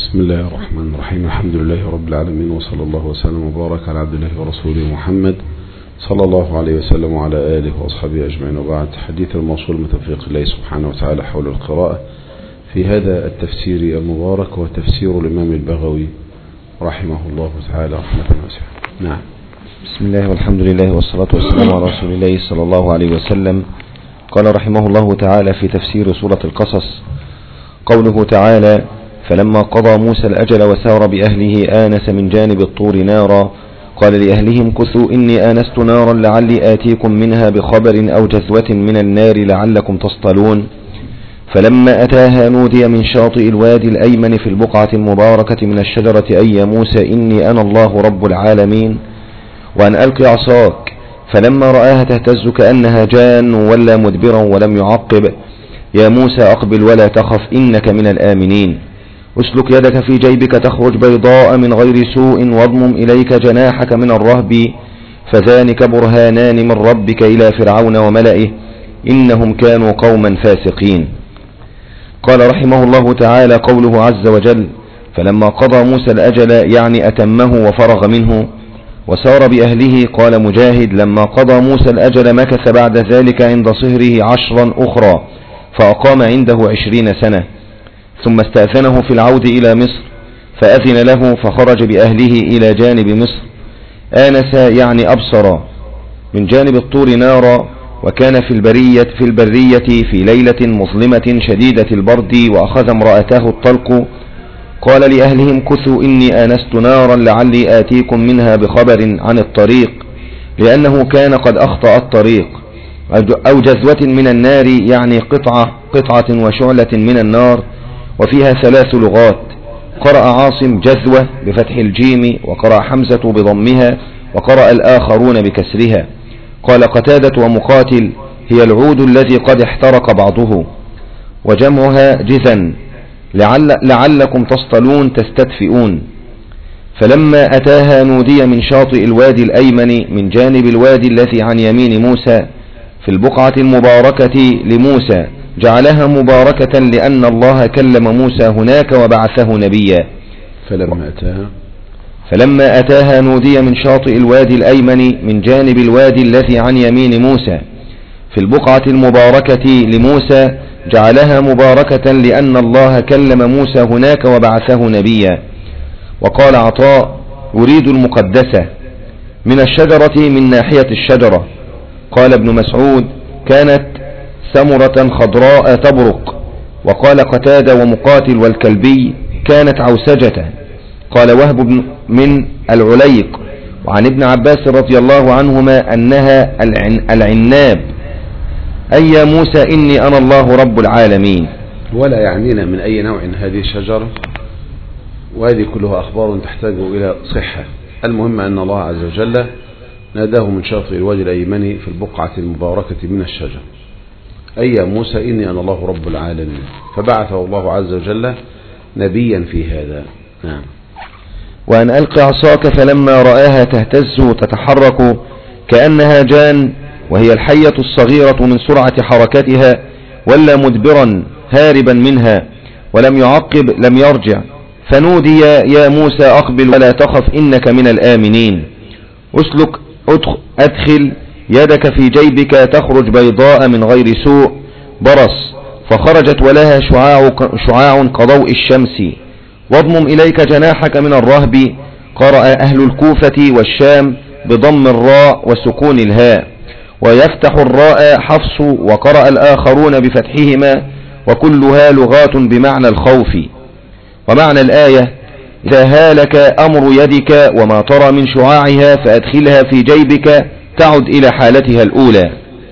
بسم الله الرحمن الرحيم. الحمد لله رب العالمين، وصلى الله وسلم وبارك على عبد الله ورسوله محمد صلى الله عليه وسلم وعلى آله وأصحابه أجمعين. وبعد، حديث الموصول من توفيق الله سبحانه وتعالى حول القراءة في هذا التفسير المبارك، وتفسير الإمام البغوي رحمه الله تعالى رحمة واسعة. نعم. بسم الله والحمد لله والصلاة والسلام على رسول الله صلى الله عليه وسلم. قال رحمه الله تعالى في تفسير سورة القصص: قوله تعالى: فلما قضى موسى الأجل وسار بأهله آنس من جانب الطور نارا قال لأهلهم كثوا إني آنست نارا لعلي آتيكم منها بخبر أو جذوة من النار لعلكم تصطلون. فلما أتاها نودي من شاطئ الوادي الأيمن في البقعة المباركة من الشجرة أي يا موسى إني أنا الله رب العالمين وأن ألق عصاك. فلما رآها تهتز كأنها جان ولا مدبرا ولم يعقب: يا موسى أقبل ولا تخف إنك من الآمنين. اسلك يدك في جيبك تخرج بيضاء من غير سوء واضمم إليك جناحك من الرهب فذلك برهانان من ربك إلى فرعون وملئه إنهم كانوا قوما فاسقين. قال رحمه الله تعالى: قوله عز وجل: فلما قضى موسى الأجل يعني أتمه وفرغ منه وسار بأهله. قال مجاهد: لما قضى موسى الأجل مكث بعد ذلك عند صهره 10 أخرى فأقام عنده 20 سنة، ثم استأذنه في العود إلى مصر فأذن له فخرج بأهله إلى جانب مصر. آنس يعني أبصر من جانب الطور نارا، وكان في البرية في ليلة مظلمة شديدة البرد وأخذ امرأته الطلق. قال لأهلهم كثوا إني آنست نارا لعلي آتيكم منها بخبر عن الطريق، لأنه كان قد أخطأ الطريق. أو جذوة من النار يعني قطعة وشعلة من النار، وفيها 3 لغات. قرأ عاصم جذوة بفتح الجيم، وقرأ حمزة بضمها، وقرأ الآخرون بكسرها. قال قتادة ومقاتل: هي العود الذي قد احترق بعضه، وجمعها جذا لعلكم تصطلون تستدفئون. فلما أتاها نودي من شاطئ الوادي الأيمن من جانب الوادي الذي عن يمين موسى في البقعة المباركة لموسى، جعلها مباركة لأن الله كلم موسى هناك وبعثه نبيا. فلما أتاها نودي من شاطئ الوادي الأيمن من جانب الوادي الذي عن يمين موسى في البقعة المباركة لموسى، جعلها مباركة لأن الله كلم موسى هناك وبعثه نبيا. وقال عطاء: أريد المقدسة من الشجرة من ناحية الشجرة. قال ابن مسعود: كانت ثمرة خضراء تبرق. وقال قتادة ومقاتل والكلبي: كانت عوسجة. قال وهب من العليق وعن ابن عباس رضي الله عنهما أنها العناب أي يا موسى إني أنا الله رب العالمين. ولا يعنينا من أي نوع هذه الشجرة، وهذه كلها أخبار تحتاج إلى صحة. المهم أن الله عز وجل ناداه من شاطئ الوادي الأيمن في البقعة المباركة من الشجر: أي يا موسى إني أنا الله رب العالمين، فبعثه الله عز وجل نبيا في هذا. نعم. وأن ألق عصاك فلما رآها تهتز تتحرك كأنها جان، وهي الحية الصغيرة من سرعة حركتها، ولا مدبرا هاربا منها ولم يعقب لم يرجع. فنودي: يا موسى أقبل ولا تخف إنك من الآمنين. أسلك أدخل يدك في جيبك تخرج بيضاء من غير سوء برص، فخرجت ولها شعاع كضوء الشمس. واضمم إليك جناحك من الرهب. قرأ أهل الكوفة والشام بضم الراء وسكون الهاء، ويفتح الراء حفص، وقرأ الآخرون بفتحهما، وكلها لغات بمعنى الخوف. ومعنى الآية: إذا هالك أمر يدك وما ترى من شعاعها فأدخلها في جيبك تعد إلى حالتها الأولى.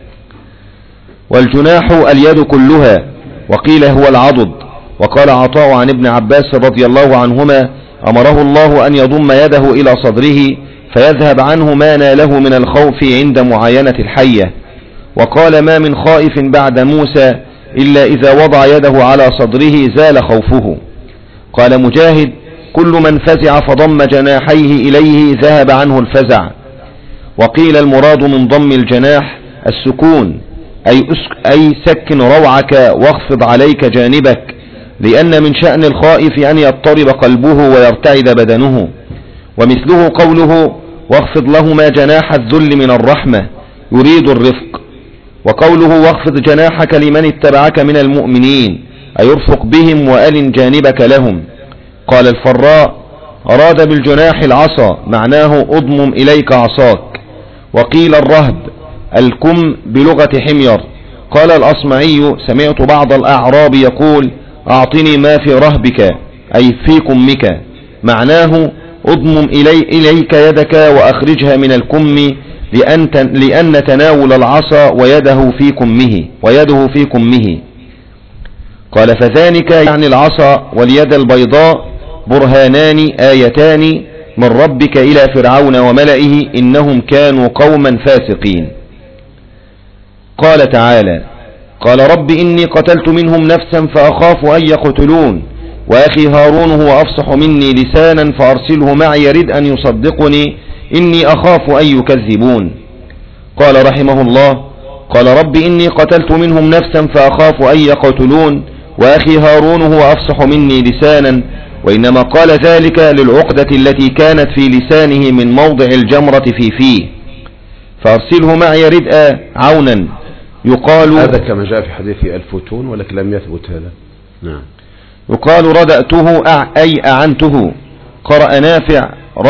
والجناح اليد كلها، وقيل هو العضد. وقال عطاء عن ابن عباس رضي الله عنهما: أمره الله أن يضم يده إلى صدره فيذهب عنه ما ناله من الخوف عند معاينة الحية. وقال: ما من خائف بعد موسى إلا إذا وضع يده على صدره زال خوفه. قال مجاهد: كل من فزع فضم جناحيه إليه ذهب عنه الفزع. وقيل المراد من ضم الجناح السكون، أي سكن روعك واخفض عليك جانبك، لأن من شأن الخائف أن يضطرب قلبه ويرتعد بدنه. ومثله قوله واخفض لهما جناح الذل من الرحمة يريد الرفق، وقوله واخفض جناحك لمن اتبعك من المؤمنين أيرفق بهم وألن جانبك لهم. قال الفراء أراد بالجناح العصا معناه أضمم إليك عصاك. وقيل الرهب الكم بلغة حمير. قال الأصمعي سمعت بعض الأعراب يقول أعطني ما في رهبك أي في كمك، معناه أضمم إليك يدك وأخرجها من الكم لأن تناول العصا ويده في كمه. قال فذلك يعني العصا واليد البيضاء برهانان آيتان من ربك إلى فرعون وملئه إنهم كانوا قوما فاسقين. قال تعالى قال رب إني قتلت منهم نفسا فأخاف أن يقتلون وأخي هارون هو أفصح مني لسانا فأرسله معي يرد أن يصدقني إني أخاف أن يكذبون. قال رحمه الله قال رب إني قتلت منهم نفسا فأخاف أن يقتلون وأخي هارون هو أفصح مني لسانا، وإنما قال ذلك للعقدة التي كانت في لسانه من موضع الجمرة في فيه، فأرسله معي ردء عونا. يقال هذا كما جاء في حديث الفتون ولكن لم يثبت هذا. نعم. يقال ردأته أي أعنته. قرأ نافع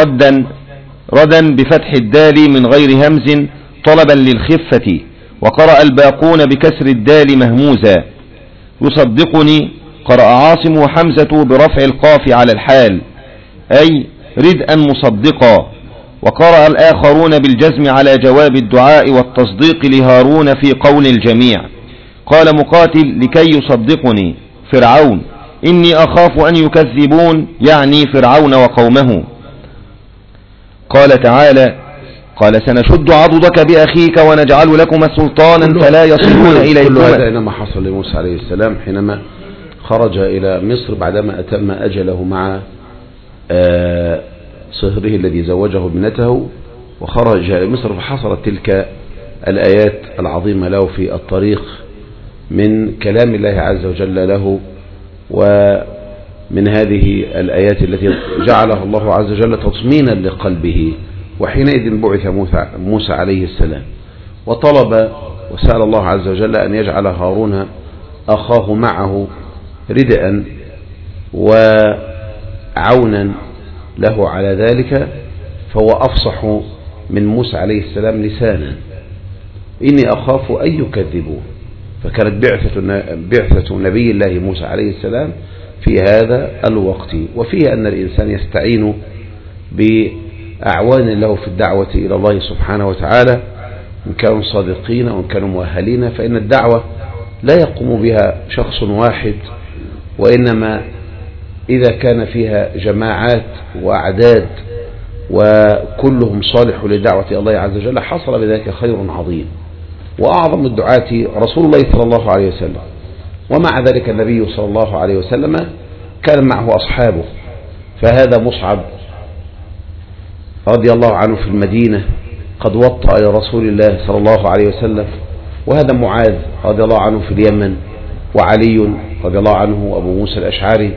ردا بفتح الدال من غير همز طلبا للخفة، وقرأ الباقون بكسر الدال مهموزا. يصدقني قرأ عاصم وحمزة برفع القاف على الحال أي ردءا مصدقا، وقرأ الآخرون بالجزم على جواب الدعاء والتصديق لهارون في قول الجميع. قال مقاتل لكي يصدقني فرعون إني أخاف أن يكذبون يعني فرعون وقومه. قال تعالى قال سنشد عضدك بأخيك ونجعل لكما سلطانا فلا يصلون إليكما. كل هذا إنما حصل لموسى عليه السلام حينما خرج إلى مصر بعدما أتم أجله مع صهره الذي زوجه ابنته، وخرج إلى مصر فحصلت تلك الآيات العظيمة له في الطريق من كلام الله عز وجل له، ومن هذه الآيات التي جعلها الله عز وجل تطمينا لقلبه. وحينئذ بعث موسى عليه السلام وطلب وسأل الله عز وجل أن يجعل هارون أخاه معه ردءا وعونا له على ذلك، فهو أفصح من موسى عليه السلام لسانا. إني أخاف أن يكذبون. فكانت بعثة نبي الله موسى عليه السلام في هذا الوقت، وفيه أن الإنسان يستعين بأعوان له في الدعوة إلى الله سبحانه وتعالى إن كانوا صادقين وإن كانوا مؤهلين، فإن الدعوة لا يقوم بها شخص واحد، وإنما إذا كان فيها جماعات وأعداد وكلهم صالح لدعوة الله عز وجل حصل بذلك خير عظيم. وأعظم الدعاة رسول الله صلى الله عليه وسلم، ومع ذلك النبي صلى الله عليه وسلم كان معه أصحابه. فهذا مصعب رضي الله عنه في المدينة قد وطأ إلى رسول الله صلى الله عليه وسلم، وهذا معاذ رضي الله عنه في اليمن، وعلي رضي الله عنه أبو موسى الأشعري،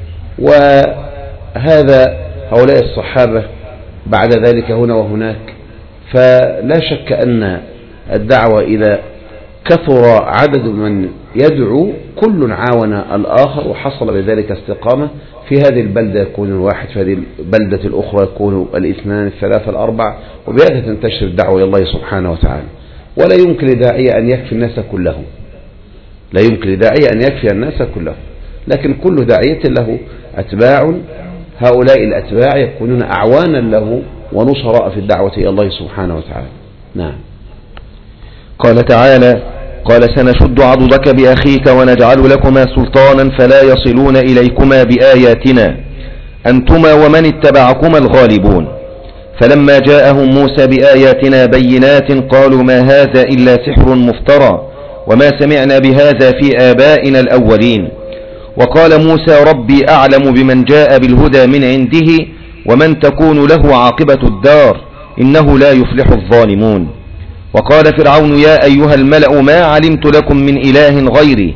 هؤلاء الصحابة بعد ذلك هنا وهناك. فلا شك أن الدعوة إذا كثر عدد من يدعو كل عاون الآخر وحصل بذلك استقامة، في هذه البلدة يكون الواحد، في هذه البلدة الأخرى يكون الاثنان الثلاثة الأربع، وبهذا تنتشر الدعوة إلى الله سبحانه وتعالى. ولا يمكن لداعية أن يكفي الناس كلهم، لا يمكن لداعية أن يكفي الناس كلهم، لكن كل داعية له أتباع، هؤلاء الأتباع يكونون أعوانا له ونصراء في الدعوة إلى الله سبحانه وتعالى. نعم. قال تعالى قال سنشد عضدك بأخيك ونجعل لكما سلطانا فلا يصلون إليكما بآياتنا أنتما ومن اتبعكما الغالبون. فلما جاءهم موسى بآياتنا بينات قالوا ما هذا إلا سحر مفترى وما سمعنا بهذا في آبائنا الأولين. وقال موسى ربي أعلم بمن جاء بالهدى من عنده ومن تكون له عاقبة الدار إنه لا يفلح الظالمون. وقال فرعون يا أيها الملأ ما علمت لكم من إله غيري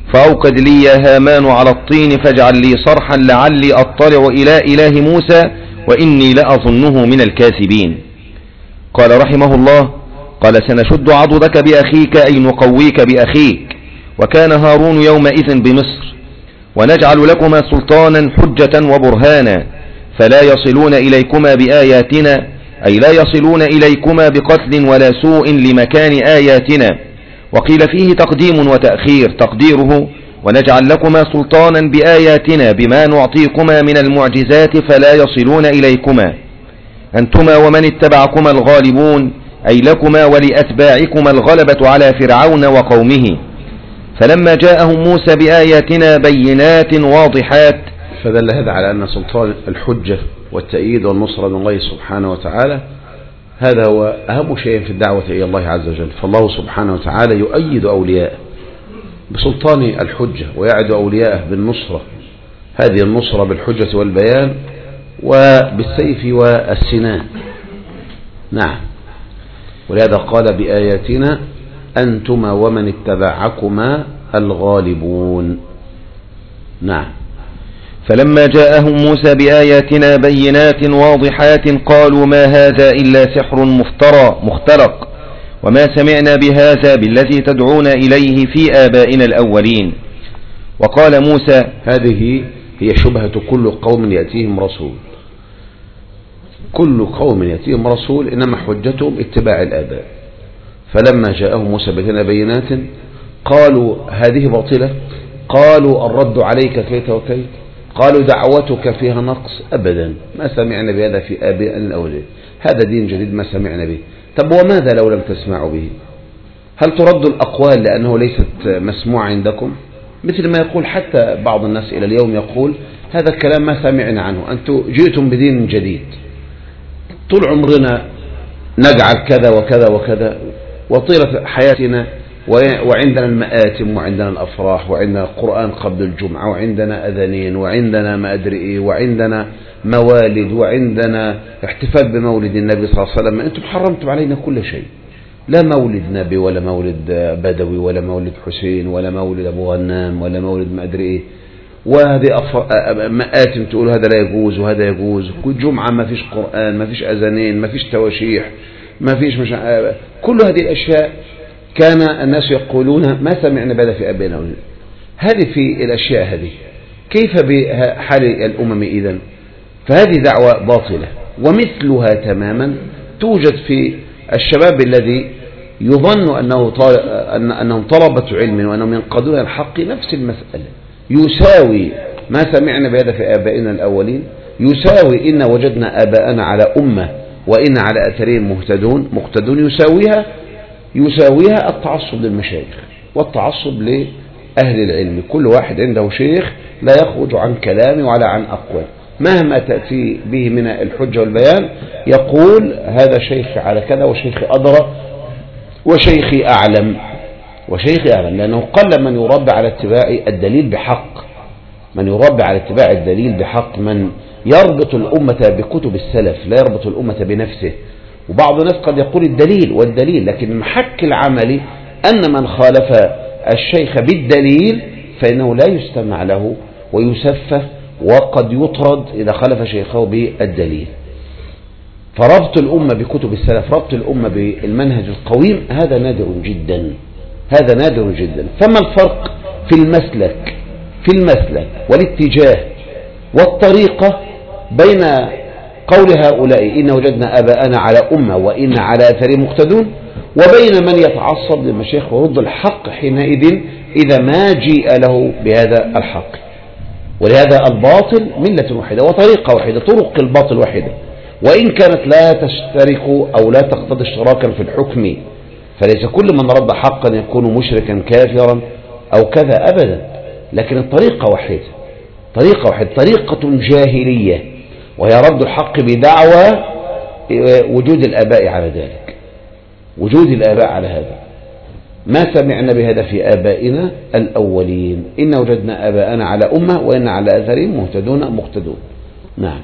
فأوقد لي يا هامان على الطين فاجعل لي صرحا لعلي أطلع إلى إله موسى وإني لأظنه من الكاذبين. قال رحمه الله: قال سنشد عضدك بأخيك أي نقويك بأخيك، وكان هارون يومئذ بمصر، ونجعل لكما سلطانا حجة وبرهانا فلا يصلون إليكما بآياتنا أي لا يصلون إليكما بقتل ولا سوء لمكان آياتنا. وقيل فيه تقديم وتأخير، تقديره: ونجعل لكما سلطانا بآياتنا بما نعطيكما من المعجزات فلا يصلون إليكما، أنتما ومن اتبعكما الغالبون أي لكما ولأتباعكما الغلبة على فرعون وقومه. فلما جاءهم موسى بآياتنا بينات واضحات. فدل هذا على أن سلطان الحجة والتأييد والنصرة من الله سبحانه وتعالى هذا هو أهم شيء في الدعوة إلى الله عز وجل. فالله سبحانه وتعالى يؤيد أولياءه بسلطان الحجة ويعد أولياءه بالنصرة، هذه النصرة بالحجة والبيان وبالسيف والسنان. نعم، ولهذا قال بآياتنا أنتما ومن اتبعكما الغالبون. نعم. فلما جاءهم موسى بآياتنا بينات واضحات قالوا ما هذا إلا سحر مختلق وما سمعنا بهذا بالذي تدعون إليه في آبائنا الأولين. وقال موسى: هذه هي شبهة كل قوم يأتيهم رسول، كل قوم يأتيهم رسول إنما حجتهم اتباع الآباء. فلما جاءهم موسى بينات قالوا هذه باطلة، قالوا الرد عليك كيت وكيت، قالوا دعوتك فيها نقص، أبدا ما سمعنا بهذا في آبائنا الأولين، هذا دين جديد ما سمعنا به. طب وماذا لو لم تسمعوا به؟ هل ترد الأقوال لأنه ليست مسموع عندكم؟ مثل ما يقول حتى بعض الناس إلى اليوم يقول هذا الكلام ما سمعنا عنه، أنتم جئتم بدين جديد، طول عمرنا نجعل كذا وكذا وكذا وطيلة حياتنا وعندنا المآتم وعندنا الأفراح وعندنا القرآن قبل الجمعة وعندنا أذانين وعندنا ما أدري إيه وعندنا موالد وعندنا احتفال بمولد النبي صلى الله عليه وسلم. أنتم حرمتم علينا كل شيء، لا مولد نبي ولا مولد بدوي ولا مولد حسين ولا مولد أبو غنام ولا مولد ما أدري إيه، وهذه مآتم تقول هذا لا يجوز وهذا يجوز، كل جمعة ما فيش قرآن، ما فيش أذانين، ما فيش تواشيح، ما فيش كل هذه الأشياء كان الناس يقولون ما سمعنا بهذا في آبائنا. هذه في الأشياء هذه كيف بحال الأمم إذن؟ فهذه دعوة باطلة. ومثلها تماما توجد في الشباب الذي يظن أنهم طلبة علم وأنهم ينقادون الحق، نفس المسألة يساوي ما سمعنا بهذا في آبائنا الأولين، يساوي إن وجدنا آباءنا على أمة وإن على أثرهم مقتدون، يساويها التعصب للمشايخ والتعصب لأهل العلم. كل واحد عنده شيخ لا يخرج عن كلامه ولا عن أقوال، مهما تأتي به من الحجة والبيان يقول هذا شيخ على كذا وشيخ أدرى وشيخي أعلم لأنه قل من يربى على اتباع الدليل بحق، من يربى على اتباع الدليل بحق، من يربط الأمة بكتب السلف لا يربط الأمة بنفسه. وبعض الناس قد يقول الدليل لكن المحك العملي أن من خالف الشيخ بالدليل فإنه لا يستمع له ويسفه وقد يطرد إذا خالف شيخه بالدليل. فربط الأمة بكتب السلف، ربط الأمة بالمنهج القويم، هذا نادر جدا، هذا نادر جدا. فما الفرق في المسلك والاتجاه والطريقة بين قول هؤلاء إن وجدنا آباءنا على أمة وإن على أثرهم مقتدون وبين من يتعصب للمشايخ ويرد الحق حينئذ إذا ما جيء له بهذا الحق؟ ولهذا الباطل ملة واحدة وطريقة واحدة، طرق الباطل واحدة، وإن كانت لا تشترك أو لا تقتضي اشتراكا في الحكم، فليس كل من رد حقا يكون مشركا كافرا أو كذا أبدا، لكن الطريقة واحدة، طريقة جاهلية، وهي رد الحق بدعوى وجود الآباء على ذلك، وجود الآباء على هذا. ما سمعنا بهذا في آبائنا الأولين، إن وجدنا آباءنا على أمة وإن على أثرهم مقتدون. نعم.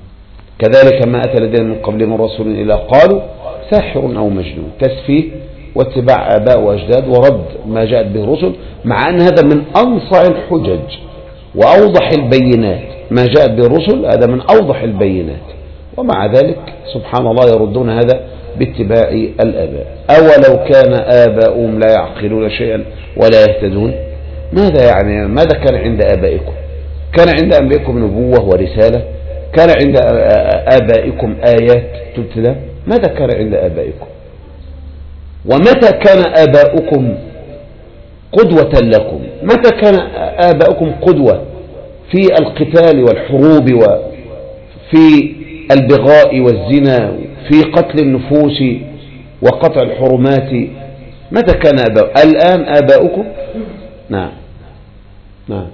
كذلك ما أتى لدينا من قبل من رسول إلا قالوا ساحر أو مجنون، تسفيه واتباع آباء وأجداد ورد ما جاءت به الرسل، مع أن هذا من أنصع الحجج وأوضح البينات. ما جاءت به الرسل هذا من أوضح البينات، ومع ذلك سبحان الله يردون هذا باتباع الآباء. أولو كان آباؤهم لا يعقلون شيئا ولا يهتدون. ماذا يعني؟ ماذا كان عند آبائكم؟ كان عند آبائكم نبوة ورسالة؟ كان عند آبائكم آيات تتلى؟ ماذا كان عند آبائكم؟ ومتى كان آباؤكم قدوة لكم؟ متى كان آباؤكم قدوة في القتال والحروب وفي البغاء والزنا، في قتل النفوس وقطع الحرمات؟ متى كان آباؤكم؟ الآن آباؤكم؟ نعم نعم.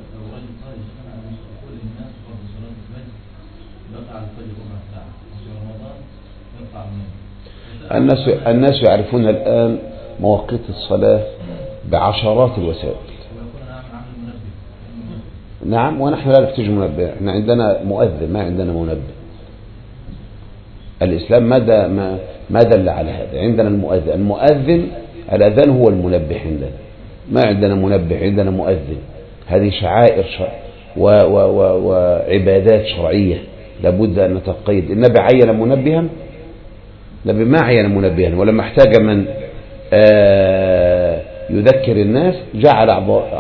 الناس يعرفون الآن مواقيت الصلاة بعشرات الوسائل. نعم، ونحن لا نحتاج منبه، احنا عندنا مؤذن ما عندنا منبه. الإسلام ما دل على هذا. عندنا المؤذن الأذان هو المنبه عندنا، ما عندنا منبه، عندنا مؤذن. هذه شعائر وعبادات شرعية لابد أن نتقيد. النبي عين منبها؟ النبي ما عين منبها، ولما احتاج من يذكر الناس جعل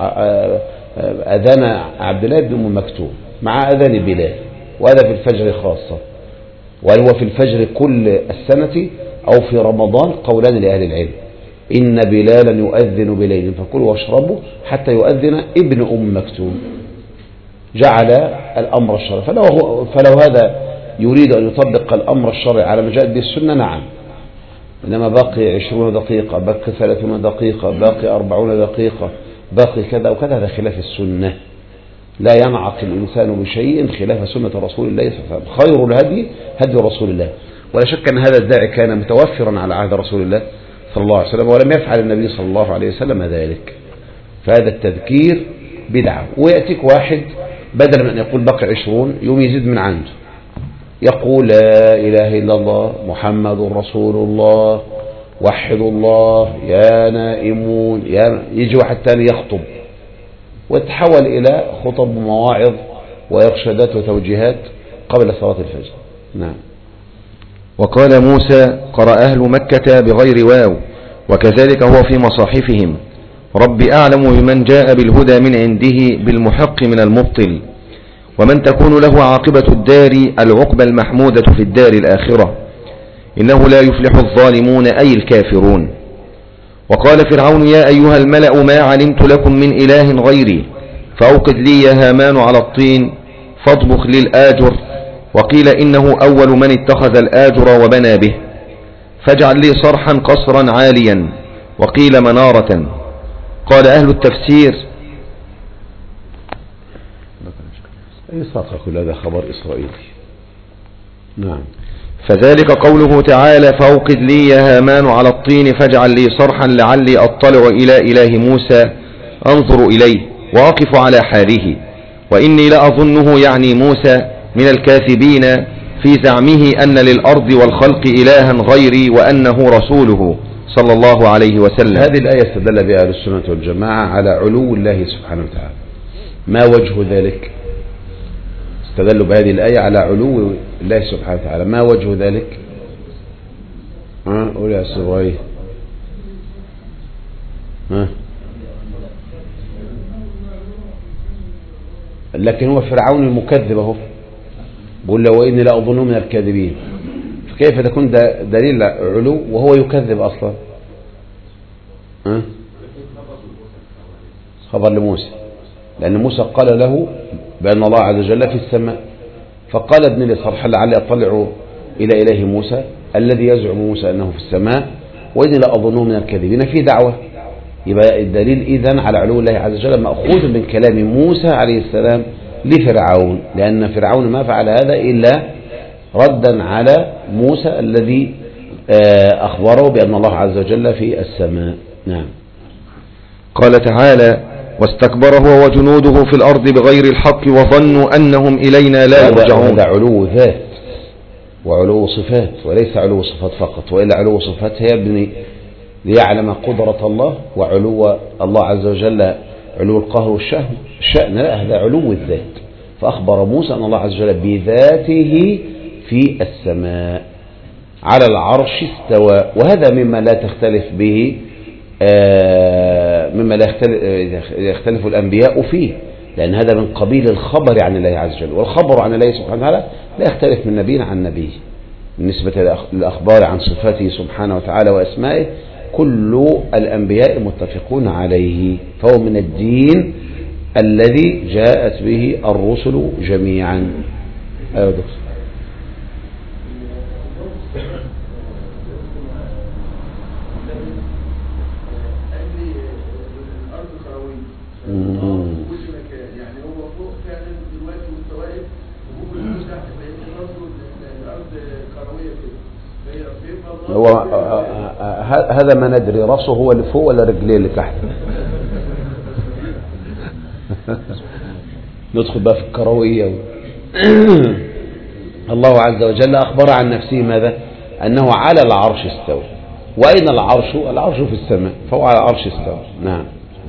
أذان عبد الله بن أم مكتوم مع أذان بلال، وهذا في الفجر خاصة، وهو في الفجر كل السنة أو في رمضان. قولان لأهل العلم: إن بلالا يؤذن بليل فكلوا واشربوا حتى يؤذن ابن أم مكتوم. جعل الأمر الشرعي، فلو هذا يريد أن يطبق الأمر الشرعي على ما جاءت به السنة نعم، إنما باقي 20 دقيقة، باقي 30 دقيقة، باقي 40 دقيقة، باقي كذا وكذا، هذا خلاف السنة. لا ينعقل الإنسان بشيء خلاف سنة رسول الله صلى الله عليه وسلم. خير الهدي هدي رسول الله، ولا شك أن هذا الداعي كان متوفرا على عهد رسول الله صلى الله عليه وسلم، ولم يفعل النبي صلى الله عليه وسلم ذلك. فهذا التذكير بدعة. ويأتيك واحد بدل من أن يقول بقي 20 يوم يزيد من عنده، يقول لا إله إلا الله محمد رسول الله وحدوا الله يا نائمون، يجي واحد ثاني يخطب، ويتحول إلى خطب ومواعظ وإرشادات وتوجيهات قبل صلاة الفجر. نعم. وقال موسى: قرأ أهل مكة بغير واو، وكذلك هو في مصاحفهم. رب أعلم بمن جاء بالهدى من عنده بالمحق من المبطل، ومن تكون له عاقبة الدار العقبى المحمودة في الدار الآخرة، إنه لا يفلح الظالمون أي الكافرون. وقال فرعون: يا أيها الملأ ما علمت لكم من إله غيري فأوقد لي يا هامان على الطين فاطبخ لي الآجر. وقيل إنه أول من اتخذ الآجر وبنى به. فاجعل لي صرحا قصرا عاليا، وقيل منارة. قال أهل التفسير: كل هذا خبر إسرائيلي. نعم. فذلك قوله تعالى: فأوقد لي يا هامان على الطين فاجعل لي صرحا لعلي أطلع إلى إله موسى أنظر إليه وأقف على حاله، وإني لأظنه يعني موسى من الكاذبين في زعمه أن للأرض والخلق إلها غيري وأنه رسوله صلى الله عليه وسلم. هذه الآية استدل بها أهل السنة والجماعة على علو الله سبحانه وتعالى. ما وجه ذلك؟ استدلوا بهذه الآية على علو الله سبحانه وتعالى. ما وجه ذلك؟ قول يا سراي. لكن هو فرعون المكذب اهو، بقول له وإني لا أظنه من الكاذبين، فكيف تكون دليل علو وهو يكذب أصلا؟ خبر لموسى، لأن موسى قال له بأن الله عز وجل في السماء، فقال ابن لي صرحا لعلي أطلع إلى إله موسى الذي يزعم موسى أنه في السماء وإني لا أظنه من الكاذبين. في دعوة. يبقى الدليل إذن على علو الله عز وجل مأخوذ من كلام موسى عليه السلام لفرعون، لأن فرعون ما فعل هذا إلا ردا على موسى الذي أخبره بأن الله عز وجل في السماء. نعم. قال تعالى: واستكبر هو وجنوده في الأرض بغير الحق وظنوا أنهم إلينا لا يرجعون. هذا علو ذات وعلو صفات، وليس علو صفات فقط، وإلا علو صفات هي ابن ليعلم قدرة الله وعلو الله عز وجل، علو القهر والشأن، لا، هذا علو الذات. فأخبر موسى أن الله عز وجل بذاته في السماء على العرش استوى، وهذا مما لا تختلف به، مما لا يختلف الأنبياء فيه، لأن هذا من قبيل الخبر عن الله عز وجل، والخبر عن الله سبحانه وتعالى لا يختلف من نبي عن نبي. بالنسبة للأخبار عن صفاته سبحانه وتعالى وأسمائه كل الأنبياء متفقون عليه، فهو من الدين الذي جاءت به الرسل جميعا. أيوة دكتور. يعني هو فوق فعلا دلوقتي مستوائب وهو الناس تحت، فإن الأرض كروية كده. هو هذا ما ندري، رأسه هو اللي فوق ولا رجليه اللي تحت؟ ندخل بقى في الكروية. الله عز وجل أخبر عن نفسه ماذا؟ أنه على العرش استوى. وأين العرش؟ العرش في السماء، فهو على العرش استوى. نعم.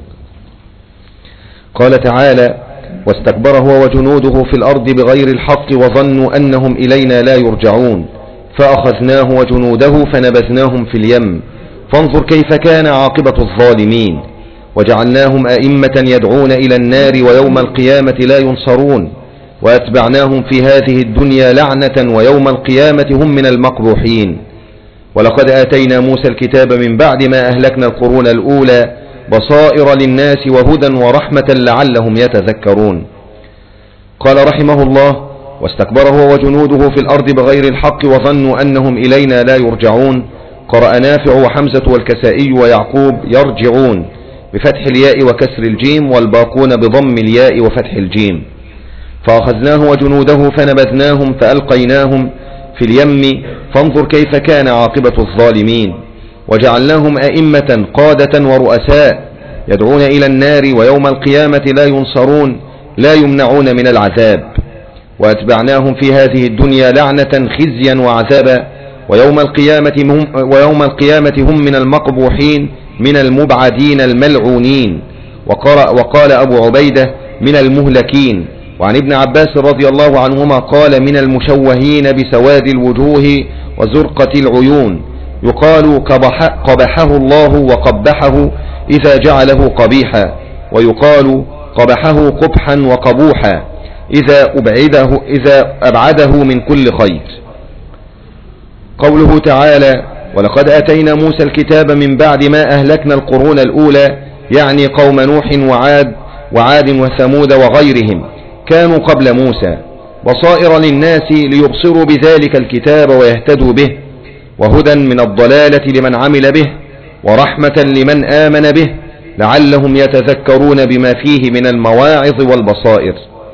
قال تعالى: واستكبر هو وجنوده في الأرض بغير الحق وظنوا أنهم إلينا لا يرجعون فأخذناه وجنوده فنبذناهم في اليم فانظر كيف كان عاقبة الظالمين وجعلناهم أئمة يدعون إلى النار ويوم القيامة لا ينصرون وأتبعناهم في هذه الدنيا لعنة ويوم القيامة هم من المقبوحين. ولقد آتينا موسى الكتاب من بعد ما أهلكنا القرون الأولى بصائر للناس وهدى ورحمة لعلهم يتذكرون. قال رحمه الله: واستكبر هو وجنوده في الأرض بغير الحق وظنوا أنهم إلينا لا يرجعون. قرأ نافع وحمزة والكسائي ويعقوب يرجعون بفتح الياء وكسر الجيم، والباقون بضم الياء وفتح الجيم. فأخذناه وجنوده فنبذناهم فألقيناهم في اليم فانظر كيف كان عاقبة الظالمين. وجعلناهم أئمة قادة ورؤساء يدعون إلى النار ويوم القيامة لا ينصرون لا يمنعون من العذاب. وأتبعناهم في هذه الدنيا لعنة خزيا وعذابا ويوم القيامة هم من المقبوحين من المبعدين الملعونين. وقال أبو عبيدة من المهلكين. وعن ابن عباس رضي الله عنهما قال: من المشوهين بسواد الوجوه وزرقة العيون، يقال قبحه الله وقبحه إذا جعله قبيحا، ويقال قبحه قبحا وقبوحا إذا أبعده من كل خير. قوله تعالى: ولقد آتينا موسى الكتاب من بعد ما أهلكنا القرون الأولى، يعني قوم نوح وعاد وثمود وغيرهم كانوا قبل موسى، بصائر للناس ليبصروا بذلك الكتاب ويهتدوا به، وهدى من الضلالة لمن عمل به، ورحمة لمن آمن به لعلهم يتذكرون بما فيه من المواعظ والبصائر.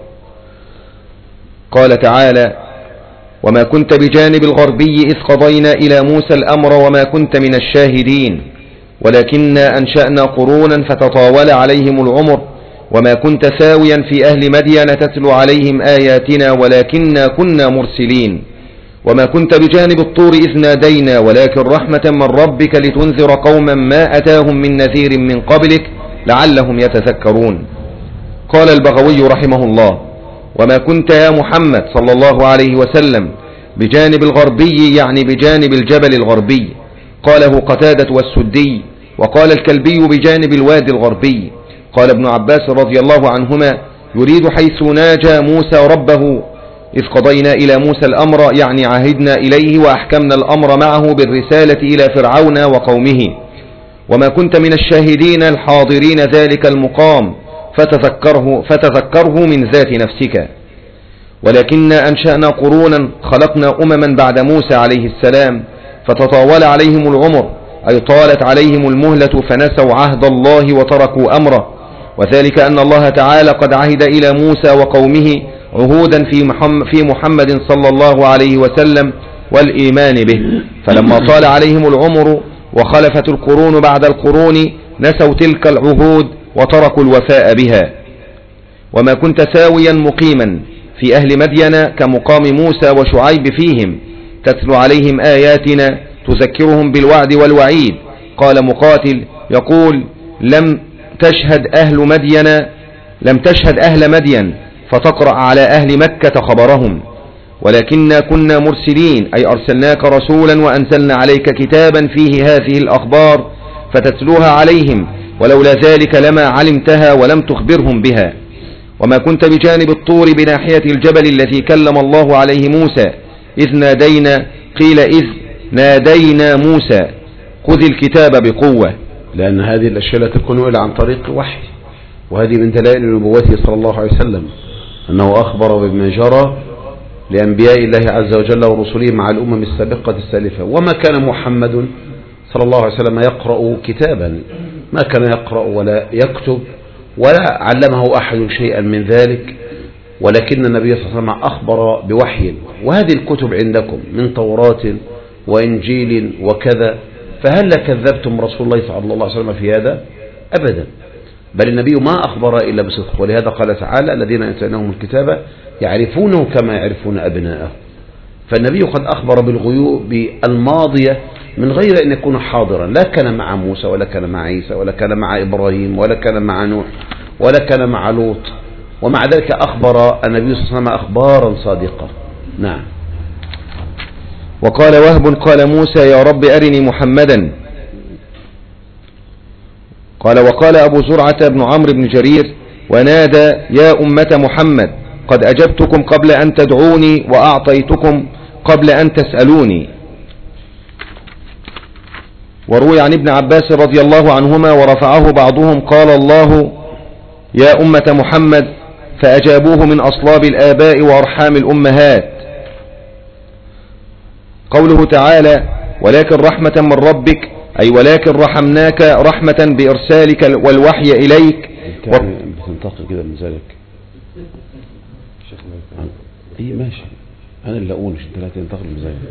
قال تعالى: وما كنت بجانب الغربي إذ قضينا إلى موسى الأمر وما كنت من الشاهدين ولكننا أنشأنا قرونا فتطاول عليهم العمر وما كنت ثاويا في أهل مدين تتلو عليهم آياتنا ولكننا كنا مرسلين وما كنت بجانب الطور إذ نادينا ولكن رحمة من ربك لتنذر قوما ما أتاهم من نذير من قبلك لعلهم يتذكرون. قال البغوي رحمه الله: وما كنت يا محمد صلى الله عليه وسلم بجانب الغربي، يعني بجانب الجبل الغربي. قاله قتادة والسدي. وقال الكلبي بجانب الوادي الغربي. قال ابن عباس رضي الله عنهما: يريد حيث ناجى موسى ربه إذ قضينا إلى موسى الأمر، يعني عهدنا إليه وأحكمنا الأمر معه بالرسالة إلى فرعون وقومه. وما كنت من الشاهدين الحاضرين ذلك المقام فتذكره من ذات نفسك. ولكننا أنشأنا قرونا، خلقنا أمما بعد موسى عليه السلام فتطاول عليهم العمر، أي طالت عليهم المهلة فنسوا عهد الله وتركوا أمره. وذلك أن الله تعالى قد عهد إلى موسى وقومه عهودا في محمد صلى الله عليه وسلم والإيمان به، فلما طال عليهم العمر وخلفت القرون بعد القرون نسوا تلك العهود وتركوا الوفاء بها. وما كنت ساويا مقيما في أهل مدين كمقام موسى وشعيب فيهم، تتلو عليهم آياتنا تذكرهم بالوعد والوعيد قال مقاتل يقول لم تشهد أهل مدين فتقرأ على أهل مكة خبرهم، ولكننا كنا مرسلين، أي أرسلناك رسولا وأنزلنا عليك كتابا فيه هذه الأخبار فتتلوها عليهم، ولولا ذلك لما علمتها ولم تخبرهم بها. وما كنت بجانب الطور بناحية الجبل الذي كلم الله عليه موسى إذ نادينا، قيل إذ نادينا موسى خذ الكتاب بقوة، لأن هذه الأشياء لا تكون إلا عن طريق وحي، وهذه من دلائل نبوته صلى الله عليه وسلم أنه أخبر بما جرى لأنبياء الله عز وجل ورسله مع الأمم السابقة السالفة. وما كان محمد صلى الله عليه وسلم يقرأ كتابا، ما كان يقرأ ولا يكتب ولا علمه أحد شيئا من ذلك، ولكن النبي صلى الله عليه وسلم أخبر بوحي. وهذه الكتب عندكم من توراة وإنجيل وكذا، فهل كذبتم رسول الله صلى الله عليه وسلم في هذا؟ أبدا، بل النبي ما أخبر إلا بصدق. ولهذا قال تعالى الذين آتيناهم الكتاب يعرفونه كما يعرفون أبناءهم. فالنبي قد أخبر بالغيوب الماضية من غير أن يكون حاضرا، لا كان مع موسى ولا كان مع عيسى ولا كان مع إبراهيم ولا كان مع نوح ولا كان مع لوط، ومع ذلك أخبر النبي صلى الله عليه وسلم أخبارا صادقة. نعم. وقال وهب قال موسى يا رب أرني محمدا. قال وقال أبو زرعة بن عمرو بن جرير ونادى يا أمة محمد قد أجبتكم قبل أن تدعوني وأعطيتكم قبل أن تسألوني. وروي عن ابن عباس رضي الله عنهما ورفعه بعضهم قال الله يا أمة محمد فأجابوه من أصلاب الآباء وأرحام الأمهات. قوله تعالى ولكن رحمة من ربك، أي ولكن رحمناك رحمة بإرسالك والوحي إليك. بتنتقل كده من ذلك. إيه ماشي، أنا اللي أقول مش أنت لا تنتقل من ذلك.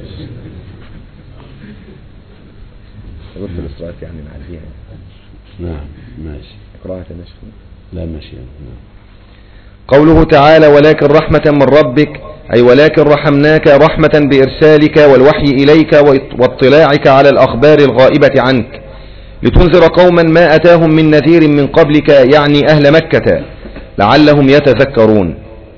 غرفة الاستراحات يعني نعرفيها. نعم ماشي. قراءة نشخ. لا ماشي. نعم. قوله تعالى ولكن رحمة من ربك، أي ولكن رحمناك رحمة بإرسالك والوحي إليك واطلاعك على الأخبار الغائبة عنك لتنذر قوما ما أتاهم من نذير من قبلك، يعني أهل مكة لعلهم يتذكرون.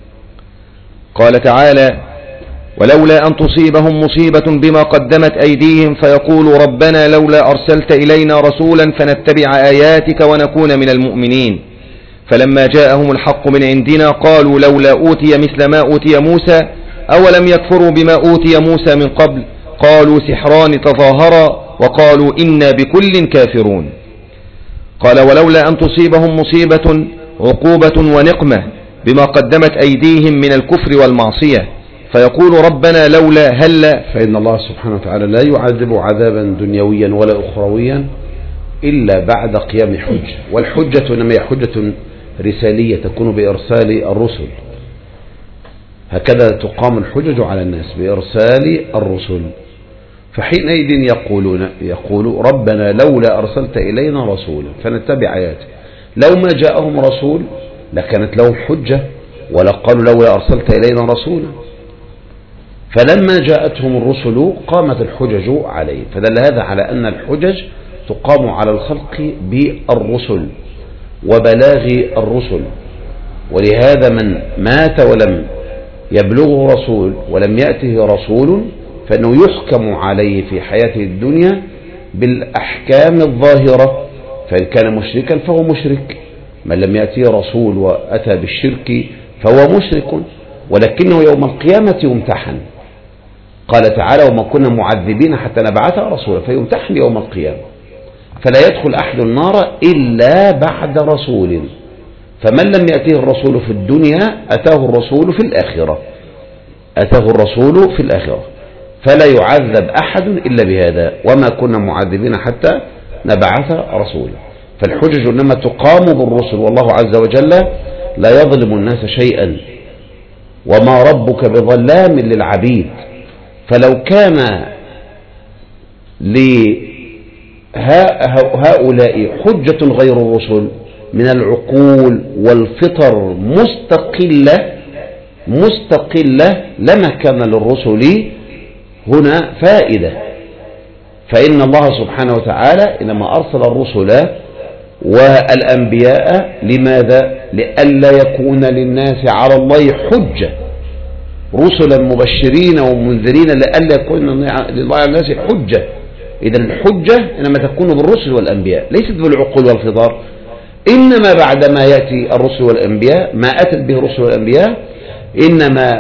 قال تعالى ولولا أن تصيبهم مصيبة بما قدمت أيديهم فيقولوا ربنا لولا أرسلت إلينا رسولا فنتبع آياتك ونكون من المؤمنين، فلما جاءهم الحق من عندنا قالوا لولا أوتي مثل ما أوتي موسى أولم يكفروا بما أوتي موسى من قبل قالوا سحران تظاهرا وقالوا إنا بكل كافرون. قال ولولا أن تصيبهم مصيبة عقوبة ونقمة بما قدمت أيديهم من الكفر والمعصية فيقول ربنا لولا هلا. فإن الله سبحانه وتعالى لا يعذب عذابا دنيويا ولا أخرويا إلا بعد قيام حجة، والحجة إنما هي حجة رسالية تكون بإرسال الرسل، هكذا تقام الحجج على الناس بإرسال الرسل. فحينئذ يقول ربنا لولا أرسلت إلينا رسولا فنتبع آياتك. لو ما جاءهم رسول لكانت لهم حجة ولا قالوا لولا أرسلت إلينا رسولا، فلما جاءتهم الرسل قامت الحجج عليه. فدل هذا على أن الحجج تقام على الخلق بالرسل وبلاغ الرسل. ولهذا من مات ولم يبلغه رسول ولم يأته رسول فإنه يحكم عليه في حياته الدنيا بالأحكام الظاهرة، فإن كان مشركا فهو مشرك، من لم يأته رسول وأتى بالشرك فهو مشرك، ولكنه يوم القيامة يمتحن. قال تعالى وما كنا معذبين حتى نبعث رسولا، فيمتحن يوم القيامة، فلا يدخل أحد النار إلا بعد رسول. فمن لم يأته الرسول في الدنيا أتاه الرسول في الآخرة، أتاه الرسول في الآخرة، فلا يعذب أحد إلا بهذا وما كنا معذبين حتى نبعث رسولا. فالحجج إنما تقام بالرسل، والله عز وجل لا يظلم الناس شيئا وما ربك بظلام للعبيد. فلو كان لهؤلاء حجة غير الرسل من العقول والفطر مستقلة لما كان للرسل هنا فائدة. فإن الله سبحانه وتعالى إنما أرسل الرسل والأنبياء لماذا؟ لئلا يكون للناس على الله حجة، رسلا مبشرين ومنذرين لئلا يكون لله على الناس حجة. إذا الحجة إنما تكون بالرسل والأنبياء ليست بالعقول والفطر، إنما بعدما يأتي الرسل والأنبياء ما أتت به الرسل والأنبياء إنما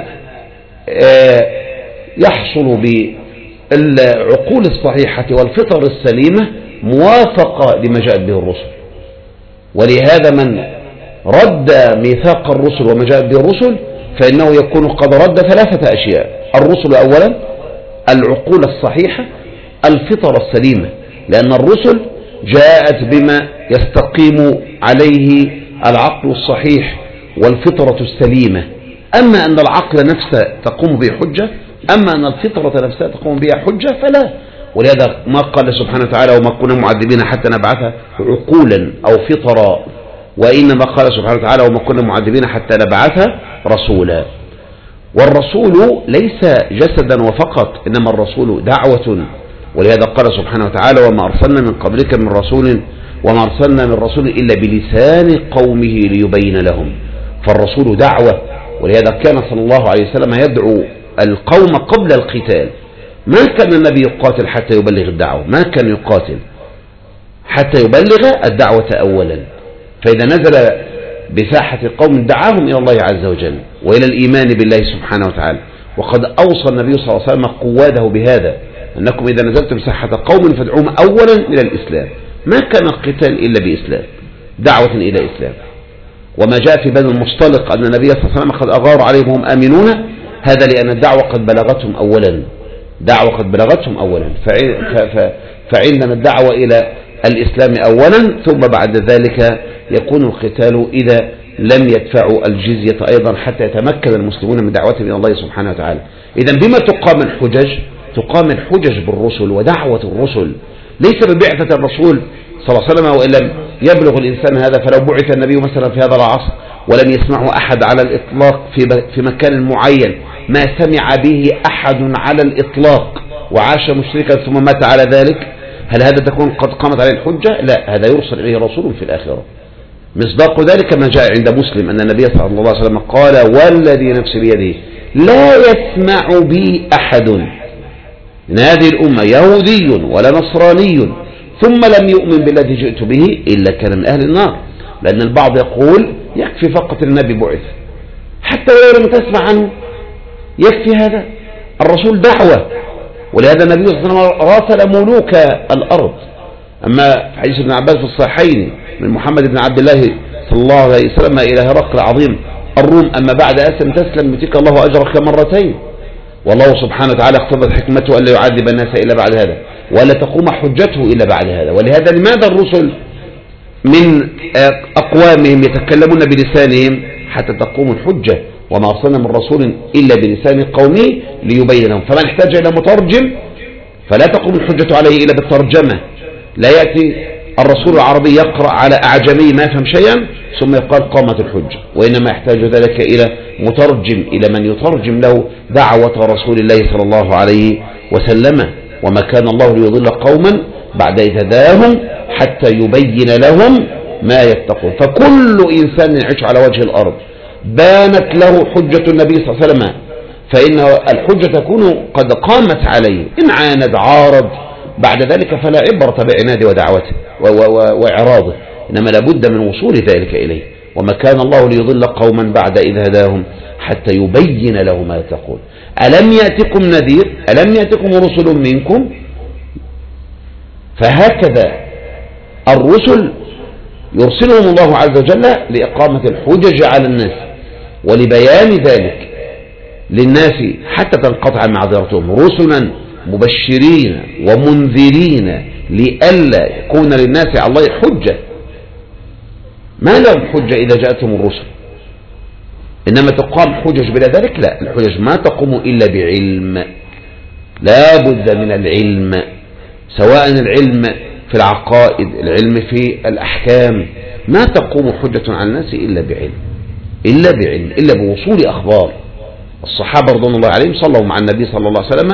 يحصل بالعقول الصحيحة والفطر السليمة موافقة لما جاءت به الرسل. ولهذا من رد ميثاق الرسل وما جاءت به الرسل فإنه يكون قد رد ثلاثة أشياء: الرسل أولا، العقول الصحيحة، الفطر السليمة، لأن الرسل جاءت بما يستقيم عليه العقل الصحيح والفطرة السليمة. أما أن العقل نفسه تقوم به حجة، أما أن الفطرة نفسها تقوم بها حجة فلا. ولهذا ما قال سبحانه وتعالى وما كنا معذبين حتى نبعث عقولا أو فطرا، وإنما قال سبحانه وتعالى وما كنا معذبين حتى نبعث رسولا. والرسول ليس جسدا وفقط، إنما الرسول دعوة. ولهذا قال سبحانه وتعالى وما أرسلنا من قبلك من رسول وما أرسلنا من رسول إلا بلسان قومه ليبين لهم. فالرسول دعوة. ولهذا كان صلى الله عليه وسلم يدعو القوم قبل القتال. ما كان النبي يقاتل حتى يبلغ الدعوة، ما كان يقاتل حتى يبلغ الدعوة أولا. فإذا نزل بساحة قوم دعاهم إلى الله عز وجل وإلى الإيمان بالله سبحانه وتعالى. وقد أوصى النبي صلى الله عليه وسلم قواده بهذا: أنكم إذا نزلتم ساحة قوم فادعوهم أولا إلى الإسلام. ما كان القتال إلا بإسلام، دعوة إلى إسلام. وما جاء في بني المصطلق أن النبي صلى الله عليه وسلم قد أغار عليهم وهم آمنون، هذا لأن الدعوة قد بلغتهم أولا، دعوة قد بلغتهم أولا. فعندنا الدعوة إلى الإسلام أولا، ثم بعد ذلك يكون القتال إذا لم يدفعوا الجزية أيضا حتى يتمكن المسلمون من دعوتهم إلى الله سبحانه وتعالى. إذا بما تقام الحجج؟ تقام الحجج بالرسل ودعوة الرسل، ليس ببعثة الرسول صلى الله عليه وسلم. وإن لم يبلغ الإنسان هذا فلو بعث النبي مثلا في هذا العصر ولم يسمعه أحد على الإطلاق في مكان معين، ما سمع به أحد على الإطلاق وعاش مشركا ثم مات على ذلك، هل هذا تكون قد قامت عليه الحجة؟ لا، هذا يرسل إليه رسول في الآخرة. مصداق ذلك ما جاء عند مسلم أن النبي صلى الله عليه وسلم قال: والذي نفسي بيده لا يسمع بي أحد من هذه الأمة يهودي ولا نصراني ثم لم يؤمن بالذي جئت به إلا كان من أهل النار. لأن البعض يقول يكفي فقط النبي بعث حتى ولو لم تسمع عنه، يكفي هذا. الرسول دعوة. ولهذا النبي صلى الله عليه وسلم راسل ملوك الأرض. أما في حديث ابن عباس في الصحيحين من محمد بن عبد الله صلى الله عليه وسلم إلى هرقل عظيم الروم: أما بعد أسلم تسلم يؤتيك الله أجرك مرتين. والله سبحانه وتعالى اقتضت حكمته ألا يعذب الناس إلا بعد هذا ولا تقوم حجته إلا بعد هذا. ولهذا لماذا الرسل من أقوامهم يتكلمون بلسانهم؟ حتى تقوم الحجة. وما أرسلنا من رسول إلا بلسان قومه ليبين لهم. فمن احتاج إلى مترجم فلا تقوم الحجة عليه إلا بالترجمة. لا يأتي الرسول العربي يقرأ على أعجمي ما يفهم شيئا ثم يقال قامت الحجة، وإنما يحتاج ذلك إلى مترجم، إلى من يترجم له دعوة رسول الله صلى الله عليه وسلم. وما كان الله ليضل قوما بعد إذ هداهم حتى يبين لهم ما يتقون. فكل إنسان يعيش على وجه الأرض بانت له حجة النبي صلى الله عليه وسلم فإن الحجة تكون قد قامت عليه. إن عاند عارض بعد ذلك فلا عبرة بعناده ودعوته وإعراضه، إنما لابد من وصول ذلك إليه. وما كان الله ليضل قوما بعد إذ هداهم حتى يبين له ما يتقون. ألم يأتكم نذير؟ ألم يأتكم رسل منكم؟ فهكذا الرسل يرسلهم الله عز وجل لإقامة الحجج على الناس ولبيان ذلك للناس حتى تنقطع معذرتهم. رسلا مبشرين ومنذرين لئلا يكون للناس على الله حجة. ما لهم حجة إذا جاءتهم الرسل؟ إنما تقام حجج بلا ذلك؟ لا، الحجج ما تقوم إلا بعلم. لا بد من العلم، سواء العلم في العقائد، العلم في الأحكام. ما تقوم حجة على الناس إلا بعلم، إلا بعلم، إلا بوصول أخبار. الصحابة رضوان الله عليهم صلوا مع النبي صلى الله عليه وسلم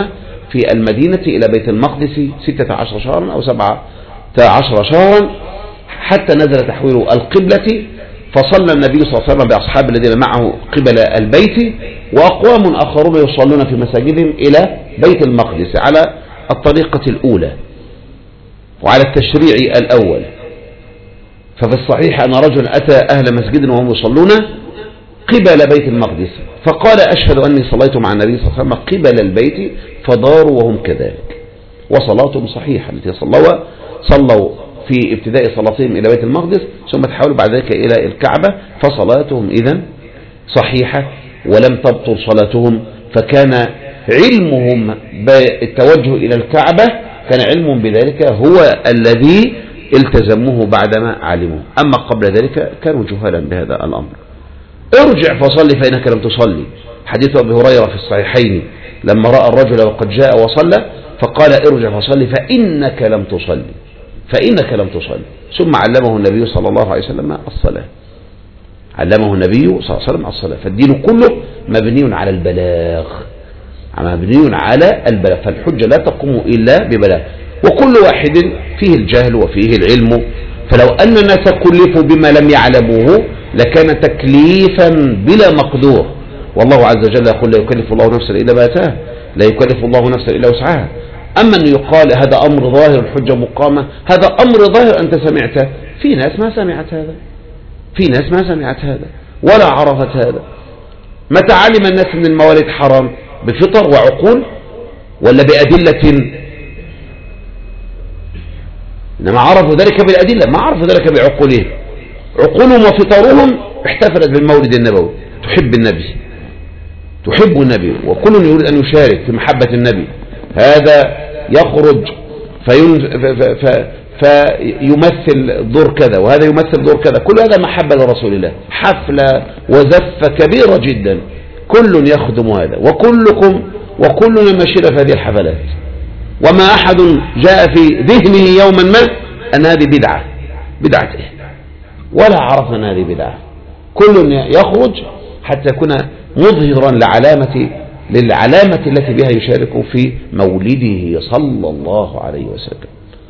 في المدينة إلى بيت المقدس 16 شهرا أو 17 شهرا حتى نزل تحويل القبلة، فصلى النبي صلى الله عليه وسلم بأصحاب الذين معه قبل البيت، وأقوام آخرون يصلون في مساجدهم إلى بيت المقدس على الطريقة الأولى وعلى التشريع الأول. ففي الصحيح أن رجل أتى أهل مسجد وهم يصلون قبل بيت المقدس فقال أشهد أني صليت مع النبي صلى الله عليه وسلم قبل البيت، فداروا وهم كذلك، وصلاتهم صحيحة التي صلوا في ابتداء صلاتهم إلى بيت المقدس ثم تحولوا بعد ذلك إلى الكعبة، فصلاتهم إذن صحيحة ولم تبطل صلاتهم. فكان علمهم بالتوجه إلى الكعبة كان علمهم بذلك هو الذي التزموه بعدما علموا، أما قبل ذلك كانوا جهالا بهذا الأمر. ارجع فصلي فإنك لم تصلي، حديث أبي هريرة في الصحيحين لما رأى الرجل وقد جاء وصلى فقال ارجع فصلي فإنك لم تصلي، فإنك لم تصلي. ثم علمه النبي صلى الله عليه وسلم الصلاة، علمه النبي صلى الله عليه وسلم الصلاة. فالدين كله مبني على البلاغ، مبني على البلاغ، فالحجة لا تقوم إلا ببلاغ، وكل واحد فيه الجهل وفيه العلم. فلو أن الناس كلفوا بما لم يعلموه لكان تكليفا بلا مقدور، والله عز وجل يقول لا يكلف الله نفسا إلا ما آتاها، لا يكلف الله نفسا إلا وسعها. أما أن يقال هذا أمر ظاهر الحجة مقامة، هذا أمر ظاهر أنت سمعته، في ناس ما سمعت هذا، في ناس ما سمعت هذا ولا عرفت هذا. متى علم الناس أن الموالد حرام؟ بفطر وعقول ولا بأدلة؟ إنما عرفوا ذلك بالأدلة، ما عرفوا ذلك بعقولهم. عقولهم وفطرهم احتفلت بالمولد النبوي، تحب النبي، تحب النبي، وكل يريد أن يشارك في محبة النبي. هذا يخرج فيمثل دور كذا وهذا يمثل دور كذا، كل هذا محبة لرسول الله، حفلة وزفة كبيرة جدا، كل يخدم هذا وكلنا مشينا في هذه الحفلات، وما أحد جاء في ذهنه يوما ما أن هذه بدعة إيه، ولا عرف أن هذه بدعة. كل يخرج حتى يكون مظهرا للعلامة التي بها يشارك في مولده صلى الله عليه وسلم.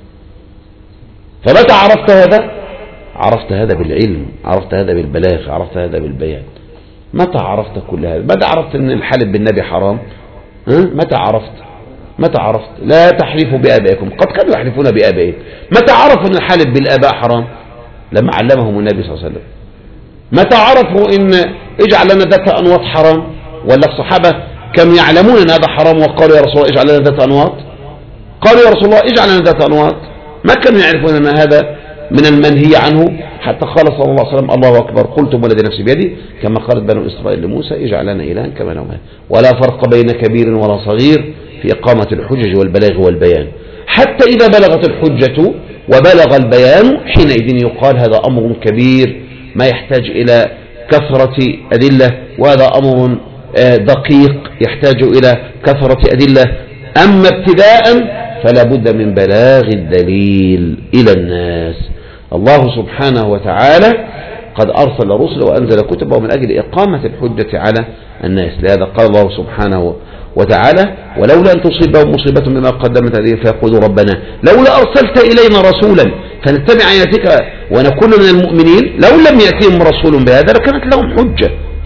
فمتى عرفت هذا؟ عرفت هذا بالعلم، عرفت هذا بالبلاغ، عرفت هذا بالبيان. متى عرفت كل هذا؟ متى عرفت أن الحلف بالنبي حرام؟ متى عرفت؟ لا تحلفوا بآبائكم، قد كانوا يحلفون بآبائهم. متى عرفوا أن الحلف بالآباء حرام؟ لما علمهم النبي صلى الله عليه وسلم. متى عرفوا أن اجعل لنا ذات أنواط حرام؟ ولا الصحابة كانوا يعلمون أن هذا حرام وقالوا يا رسول الله اجعل لنا ذات أنواط؟ قالوا يا رسول الله اجعل لنا ذات أنواط، ما كانوا يعرفون أن هذا من المنهي عنه، حتى قال صلى الله عليه وسلم الله أكبر قلت والذي نفسي بيدي، كما قالت بنو إسرائيل لموسى اجعل لنا إلها كما لهم. ولا فرق بين كبير ولا صغير في إقامة الحجج والبلاغ والبيان، حتى إذا بلغت الحجة وبلغ البيان حينئذ يقال هذا أمر كبير ما يحتاج إلى كثرة أدلة، وهذا أمر دقيق يحتاج إلى كثرة أدلة. أما ابتداء فلا بد من بلاغ الدليل إلى الناس. الله سبحانه وتعالى قد أرسل رسله وأنزل كتبه من أجل إقامة الحجة على الناس. لهذا قال الله سبحانه وتعالى ولولا أن تصيبهم مصيبة بما قدمت أيديهم فيقولوا ربنا لولا أرسلت إلينا رسولا فنتبع آياتك ونكون من المؤمنين. لو لم يأتيهم رسول بهذا لكانت لهم حجة،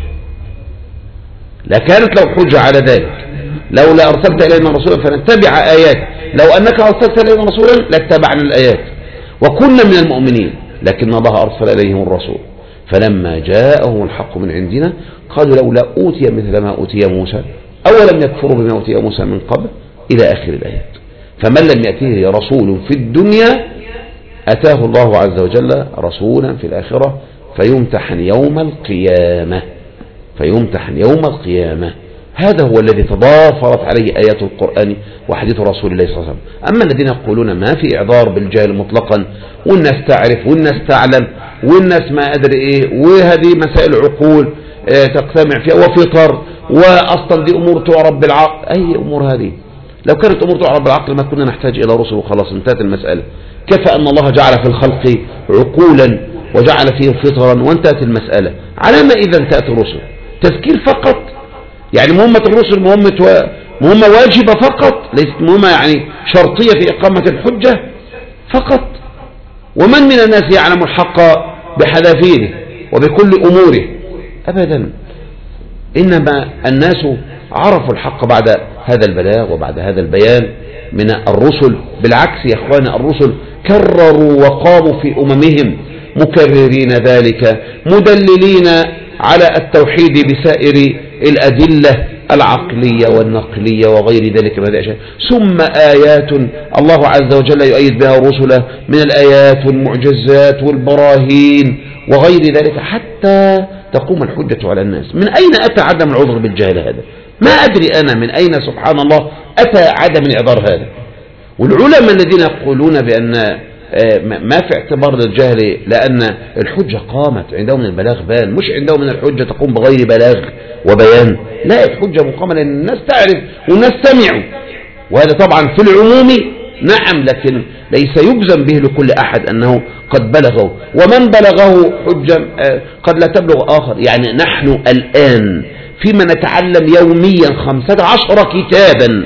لكانت لهم حجة على ذلك. لولا أرسلت إلينا رسولا فنتبع آيات، لو أنك أرسلت إلينا رسولا لاتبعنا الآيات وكنا من المؤمنين، لكن الله أرسل إليهم الرسول. فلما جاءهم الحق من عندنا قالوا لولا أوتي مثل ما أوتي موسى أولم يكفروا بما أوتي موسى من قبل إلى آخر الآيات. فمن لم يأتيه رسول في الدنيا أتاه الله عز وجل رسولا في الآخرة فيمتحن يوم القيامة، فيمتحن يوم القيامة. هذا هو الذي تضافرت عليه آيات القرآن وحديث رسول الله صلى الله عليه وسلم. أما الذين يقولون ما في إعذار بالجهل مطلقا، والناس تعرف والناس تعلم والناس ما أدري إيه، وهذه مسائل عقول تجتمع فيها وفطر، وأصلا دي أمور تعرف بالعقل. أي أمور هذه؟ لو كانت أمور تعرف بالعقل ما كنا نحتاج إلى رسل وخلاص انتهت المسألة. كفى أن الله جعل في الخلق عقولا وجعل فيه فطرا وانتهت المسألة. على ما إذا تأتي رسل؟ تذكير فقط؟ يعني مهمة الرسل مهمة مهمة واجبة فقط، ليست مهمة يعني شرطية في إقامة الحجة فقط. ومن من الناس يعلم الحق بحذافيره وبكل أموره؟ أبدا. إنما الناس عرفوا الحق بعد هذا البلاغ وبعد هذا البيان من الرسل. بالعكس يا إخوانا، الرسل كرروا وقاموا في أممهم مكررين ذلك، مدللين على التوحيد بسائر الأدلة العقلية والنقلية وغير ذلك من الأشياء. ثم آيات الله عز وجل يؤيد بها رسله من الآيات والمعجزات والبراهين وغير ذلك حتى تقوم الحجة على الناس. من أين أتى عدم العذر بالجهل هذا؟ ما أدري أنا من أين سبحان الله أتى عدم الإعذار هذا. والعلماء الذين يقولون بأن ما في اعتبار للجهل لأن الحجة قامت عندهم من البلاغ بان، مش عندهم من الحجة تقوم بغير بلاغ وبيان، لا، الحجة مقامة لأن الناس تعرف والناس سمعوا، وهذا طبعا في العموم نعم، لكن ليس يجزم به لكل أحد أنه قد بلغه، ومن بلغه حجة قد لا تبلغ آخر. يعني نحن الآن فيما نتعلم يوميا 15 كتابا،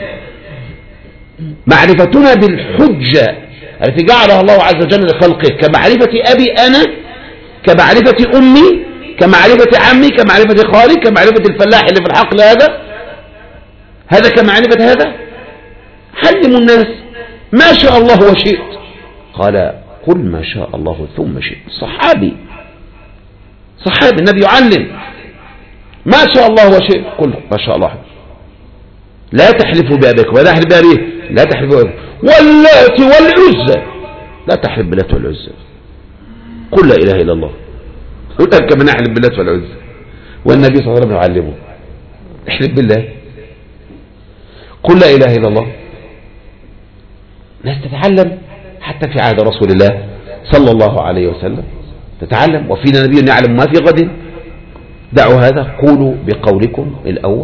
معرفتنا بالحجة التي جعلها الله عز وجل لخلقه كمعرفة أبي أنا، كمعرفة أمي، كمعرفة عمي، كمعرفة خالي، كمعرفة الفلاح اللي في الحقل هذا كمعرفة هذا. علموا الناس ما شاء الله وشئت، قال قل ما شاء الله ثم شئت. صحابي النبي يعلم ما شاء الله وشئت، قل ما شاء الله. لا تحلفوا بأبيكم ولا تحلف بأبيه، لا تحلفوا بأبيكم واللات والعزى، لا تحلف باللات والعزى، قل لا إله إلا الله. قلت كما نحلف باللات والعزى، والنبي صلى الله عليه وسلم يعلمه احلف بالله، قل لا إله إلا الله. ناس تتعلم حتى في عهد رسول الله صلى الله عليه وسلم تتعلم، وفينا نبي يعلم ما في غد. دعوا هذا، قولوا بقولكم الأول.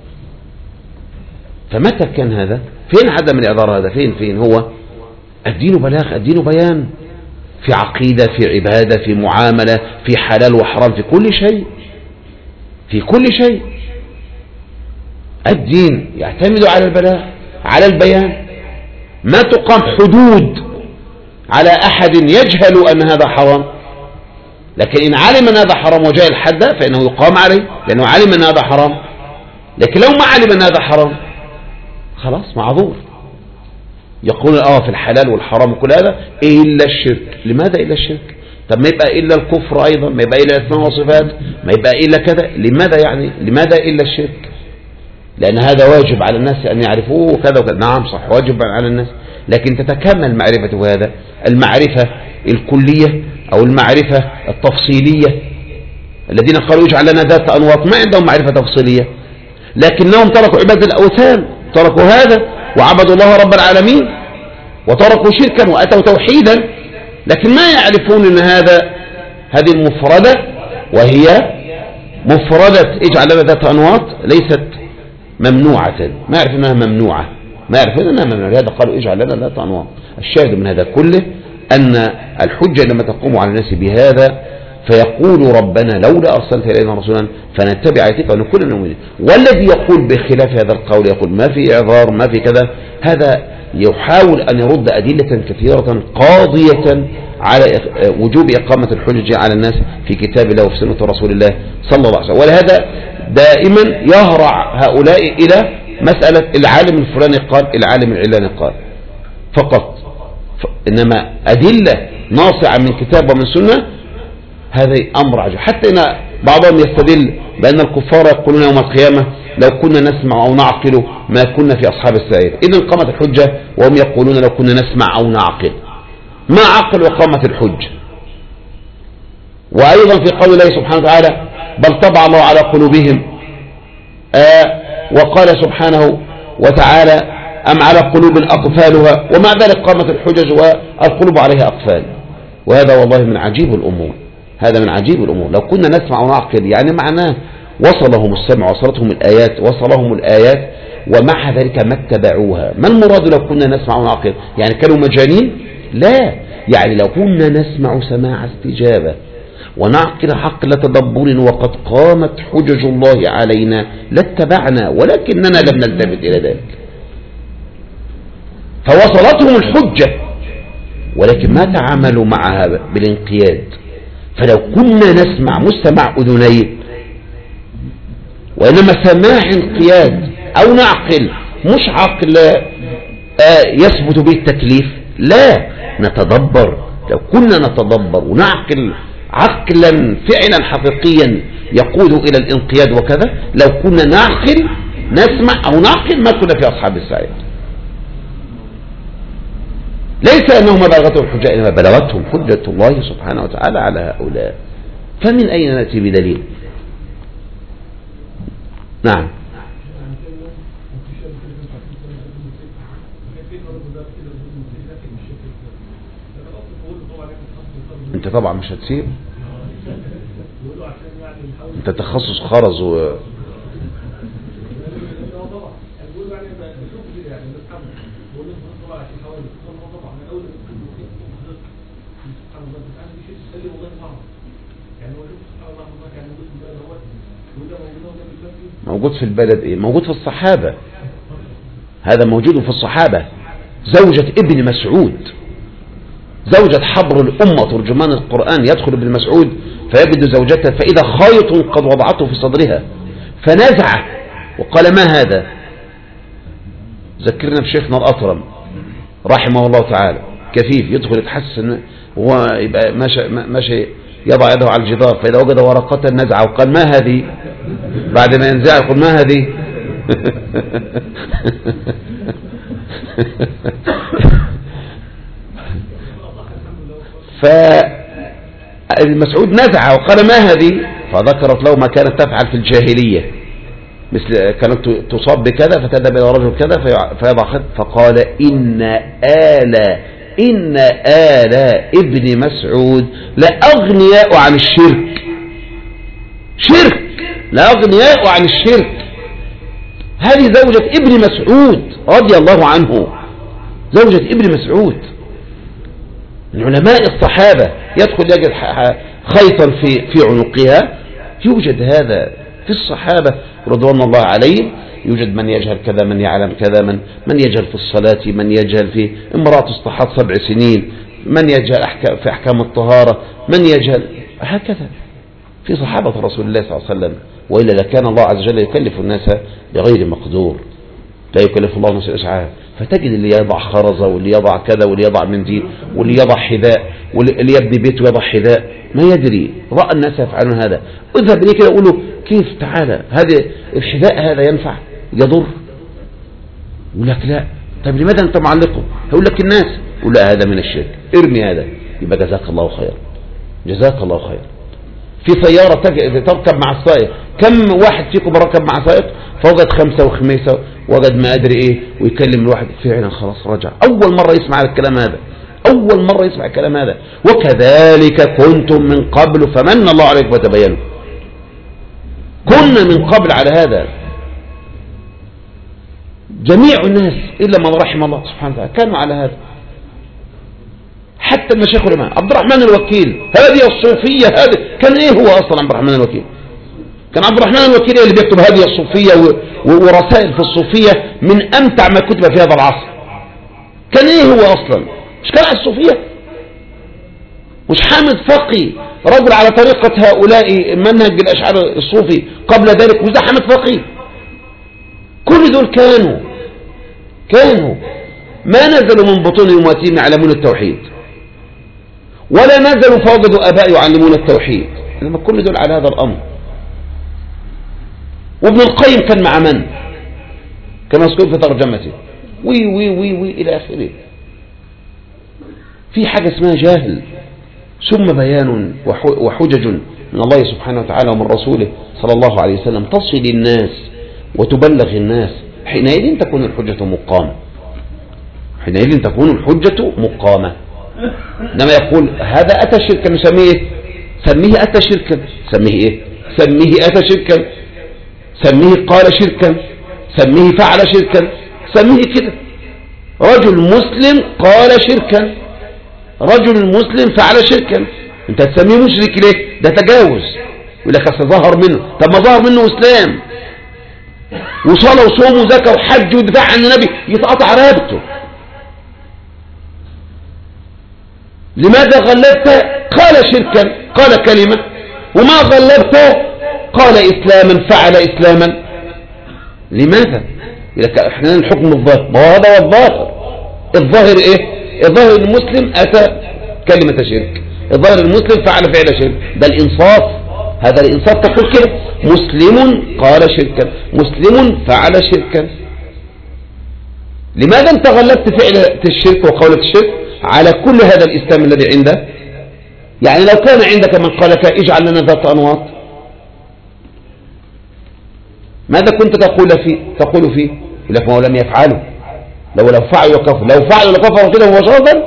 فمتى كان هذا؟ فين عدم الإعذار هذا؟ فين هو؟ الدين بلاغ، الدين بيان، في عقيدة، في عبادة، في معاملة، في حلال وحرام، في كل شيء، في كل شيء. الدين يعتمد على البلاغ، على البيان. ما تقام حدود على أحد يجهل أن هذا حرام، لكن إن علم أن هذا حرام وجاء الحد فإنه يقام عليه لأنه علم أن هذا حرام. لكن لو ما علم أن هذا حرام خلاص معذور. يقول في الحلال والحرام وكل هذا إلا الشرك. لماذا إلا الشرك؟ طب ما يبقى إلا الكفر أيضا، ما يبقى إلا الأسماء والصفات، ما يبقى إلا كذا. لماذا يعني؟ لماذا إلا الشرك؟ لأن هذا واجب على الناس أن يعرفوه كذا وكذا. نعم صح، واجب على الناس، لكن تتكمل معرفة هذا، المعرفة الكلية أو المعرفة التفصيلية. الذين قالوا يجعل لنا ذات أنواط ما عندهم معرفة تفصيلية، لكنهم تركوا عبادة الأوثان، تركوا هذا وعبدوا الله رب العالمين، وتركوا شركا وأتوا توحيدا، لكن ما يعرفون أن هذه المفردة، وهي مفردة اجعل لنا ذات أنواط، ليست ممنوعة. ما يعرف أنها ممنوعة، ما يعرف أنها ممنوعة، لهذا قالوا اجعل لنا ذات أنواط. الشاهد من هذا كله أن الحجة لما تقوم على الناس بهذا فيقول ربنا لولا أرسلت إلينا رسولا فنتبع آياتك ونكون من المؤمنين. والذي يقول بخلاف هذا القول يقول ما في إعذار ما في كذا، هذا يحاول أن يرد أدلة كثيرة قاضية على وجوب إقامة الحجة على الناس في كتاب الله وفي سنة رسول الله صلى الله عليه وسلم. ولهذا دائما يهرع هؤلاء إلى مسألة العالم الفلاني قال، العالم العلاني قال فقط، إنما أدلة ناصعة من كتاب ومن سنة هذا أمر عجيب. حتى إن بعضهم يستدل بأن الكفار يقولون يوم القيامة لو كنا نسمع أو نعقل ما كنا في أصحاب السعير. إذن قامت الحجة وهم يقولون لو كنا نسمع أو نعقل، ما عقل وقامت الحجة. وأيضا في قول الله سبحانه وتعالى بل طبع الله على قلوبهم، وقال سبحانه وتعالى أم على قلوب أقفالها، ومع ذلك قامت الحجج والقلوب عليها أقفال. وهذا والله من عجيب الأمور، هذا من عجيب الأمور. لو كنا نسمع ونعقل يعني معناه وصلهم السمع، وصلهم الآيات ومع ذلك ما اتبعوها. ما المراد لو كنا نسمع ونعقل؟ يعني كانوا مجانين؟ لا، يعني لو كنا نسمع سماع استجابة ونعقل عقل تدبر وقد قامت حجج الله علينا لاتبعنا، ولكننا لم نلتفت إلى ذلك. فوصلتهم الحجة ولكن ما تعاملوا معها بالانقياد. فلو كنا نسمع مستمع أذنين وإنما سماع انقياد أو نعقل، مش عقل يثبت به التكليف، لا نتدبر. لو كنا نتدبر ونعقل عقلا فعلا حقيقيا يقود إلى الانقياد وكذا، لو كنا نعقل نسمع أو نعقل ما كنا في أصحاب السعيد. ليس أنهم بلغتهم الحجة، إنما بلغتهم حجة الله سبحانه وتعالى على هؤلاء. فمن أين نأتي بدليل؟ نعم. انت طبعا مش هتسيب، انت تخصص خرز موجود في البلد. ايه موجود في الصحابة؟ هذا موجود في الصحابة. زوجة ابن مسعود، زوجة حبر الأمة ترجمان القرآن، يدخل ابن مسعود فيجد زوجته فإذا خيط قد وضعته في صدرها فنزع وقال ما هذا؟ ذكرنا بشيخنا الأطرم رحمه الله تعالى، كفيف يدخل يتحسن ويبقى ماشي يضع يده على الجدار، فإذا وجد ورقة نزع وقال ما هذه؟ بعد ما ينزع يقول ما هذه؟ فالمسعود نزع وقال ما هذه؟ فذكرت له ما كانت تفعل في الجاهلية، مثل كانت تصاب بكذا فتذهب إلى رجل كذا فيضع خط، فقال إن آل ابن مسعود لأغنياء عن الشرك. شرك، لأغنياء عن الشرك. هذه زوجة ابن مسعود رضي الله عنه، زوجة ابن مسعود من علماء الصحابة، يدخل يجد خيطا في عنقها. يوجد هذا في الصحابة رضوان الله عليهم. يوجد من يجهل كذا، من يعلم كذا، من يجهل في الصلاة، من يجهل في امرأة استحاض 7 سنين، من يجهل في أحكام الطهارة، من يجهل هكذا في صحابة رسول الله صلى الله عليه وسلم. وإلا لكان الله عز وجل يكلف الناس بغير مقدور، لا يكلف الله نفسا إسعاها. فتجد اللي يضع خرزة واللي يضع كذا واللي يضع منديل واللي يضع حذاء واللي يبني بيته ويضع حذاء، ما يدري، رأى الناس يفعلون هذا. اذهب إليه كده يقول له كيف؟ تعالى، هذا الحذاء هذا ينفع يضر؟ يقول لك لا. طيب لماذا أنت معلقه؟ هقول لك الناس، يقول لا هذا من الشرك، ارمي هذا. يبقى جزاك الله خير، جزاك الله خير. في سيارة تركب مع السائق، كم واحد فيكم ركب مع سائق فوجد 5 وخميسة، وجد ما أدري إيه، ويكلم الواحد فعلا خلاص رجع. أول مرة يسمع الكلام هذا، أول مرة يسمع الكلام هذا. وكذلك كنتم من قبل فمن الله عليكم وتبينوا. كنا من قبل على هذا، جميع الناس إلا من رحم الله سبحانه وتعالى كانوا على هذا. حتى المشايخ العلماء، عبد الرحمن الوكيل، هذه الصوفية، هذه كان ايه هو اصلا عبد الرحمن الوكيل؟ كان عبد الرحمن الوكيل اللي بيكتب هذه الصوفية ورسائل في الصوفية من امتع ما كتب في هذا العصر. كان ايه هو اصلا؟ مش كان على الصوفية؟ مش حامد فقي رجل على طريقة هؤلاء منهج الاشعار الصوفي قبل ذلك؟ مش ده حامد فقي؟ كل دول كانوا ما نزلوا من بطون امهاتهم يعلمون التوحيد، ولا نزلوا فوجدوا آباء يعلمون التوحيد، لما كل دول على هذا الأمر. وابن القيم كان مع من؟ كما مذكور في ترجمته وي وي وي وي إلى آخره. في حاجة اسمها جاهل ثم بيان وحجج من الله سبحانه وتعالى ومن رسوله صلى الله عليه وسلم تصل الناس وتبلغ الناس. حينئذ تكون الحجة مقامة، حينئذ تكون الحجة مقامة. إنما يقول هذا أتى شركا نسميه، سميه أتى شركا، سميه إيه؟ سميه أتى شركا، سميه قال شركا، سميه فعل شركا، سميه كده. رجل مسلم قال شركا، رجل مسلم فعل شركا، انت هتسميه مشرك ليه؟ ده تجاوز. يقول لك اصل ظهر منه. طب ما ظهر منه اسلام وصلاه وصوم وزكاه وحج ودفاع عن النبي، يتقطع رقبته. لماذا غلبت؟ قال شركا، قال كلمة. وما غلبت؟ قال إسلاما، فعل إسلاما. لماذا؟ لك احنا الحكم الظاهر، ما هو هذا هو الظاهر. الظاهر ايه؟ الظاهر المسلم اتى كلمة شرك، الظاهر المسلم فعل فعل شرك. ده الانصاف، هذا الانصاف. تقول كده مسلم قال شركا، مسلم فعل شركا. لماذا انت غلبت فعل الشرك وقولة الشرك على كل هذا الاسلام الذي عنده؟ يعني لو كان عندك من قال لك اجعل لنا ذات انواط، ماذا كنت تقول فيه؟ يقول لك ما هو لم يفعله. لو فعلوا لكفر، لو فعلوا لكفروا كده مباشرة،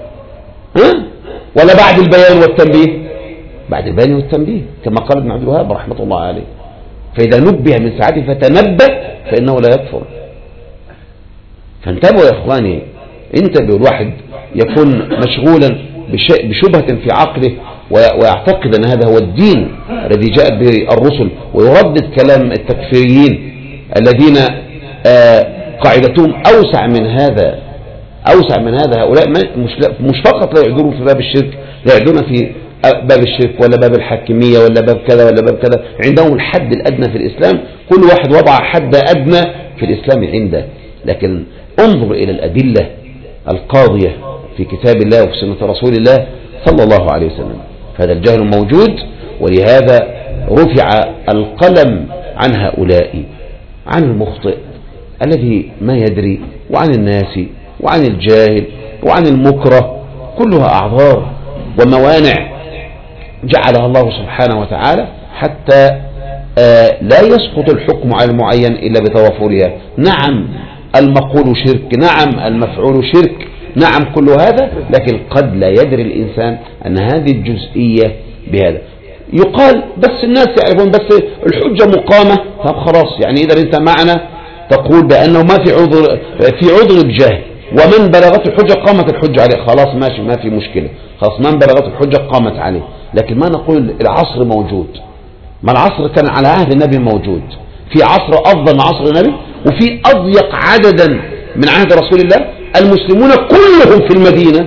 ولا بعد البيان والتنبيه؟ بعد البيان والتنبيه، كما قال ابن عبد الوهاب رحمة الله عليه. فإذا نبه من ساعته فتنبه فإنه لا يكفر. فانتبهوا يا إخواني، انتبهوا. الواحد يكون مشغولا بشبهة في عقله ويعتقد أن هذا هو الدين الذي جاءت به الرسل، ويردد كلام التكفيريين الذين قاعدتهم أوسع من هذا، أوسع من هذا. هؤلاء مش فقط لا يعذرون في باب الشرك، لا يعذرون في باب الشرك ولا باب الحاكمية ولا باب كذا ولا باب كذا. عندهم الحد الأدنى في الإسلام، كل واحد وضع حد أدنى في الإسلام عنده. لكن انظر إلى الأدلة القاضية في كتاب الله وفي سنة رسول الله صلى الله عليه وسلم. فهذا الجهل موجود، ولهذا رفع القلم عن هؤلاء، عن المخطئ الذي ما يدري، وعن الناس، وعن الجاهل، وعن المكره. كلها أعذار وموانع جعلها الله سبحانه وتعالى حتى لا يسقط الحكم على المعين إلا بتوافرها. نعم المقول شرك، نعم المفعول شرك، نعم كل هذا، لكن قد لا يدري الإنسان أن هذه الجزئية بهذا. يقال بس الناس يعرفون، بس الحجة مقامة. طب خلاص، يعني إذا أنت معنا تقول بأنه ما في عذر بجهل، ومن بلغت الحجة قامت الحجة عليه، خلاص ماشي، ما في مشكلة، خلاص من بلغت الحجة قامت عليه. لكن ما نقول العصر موجود، ما العصر كان على عهد النبي موجود، في عصر أفضل من عصر النبي، وفي أضيق عددا من عهد رسول الله. المسلمون كلهم في المدينة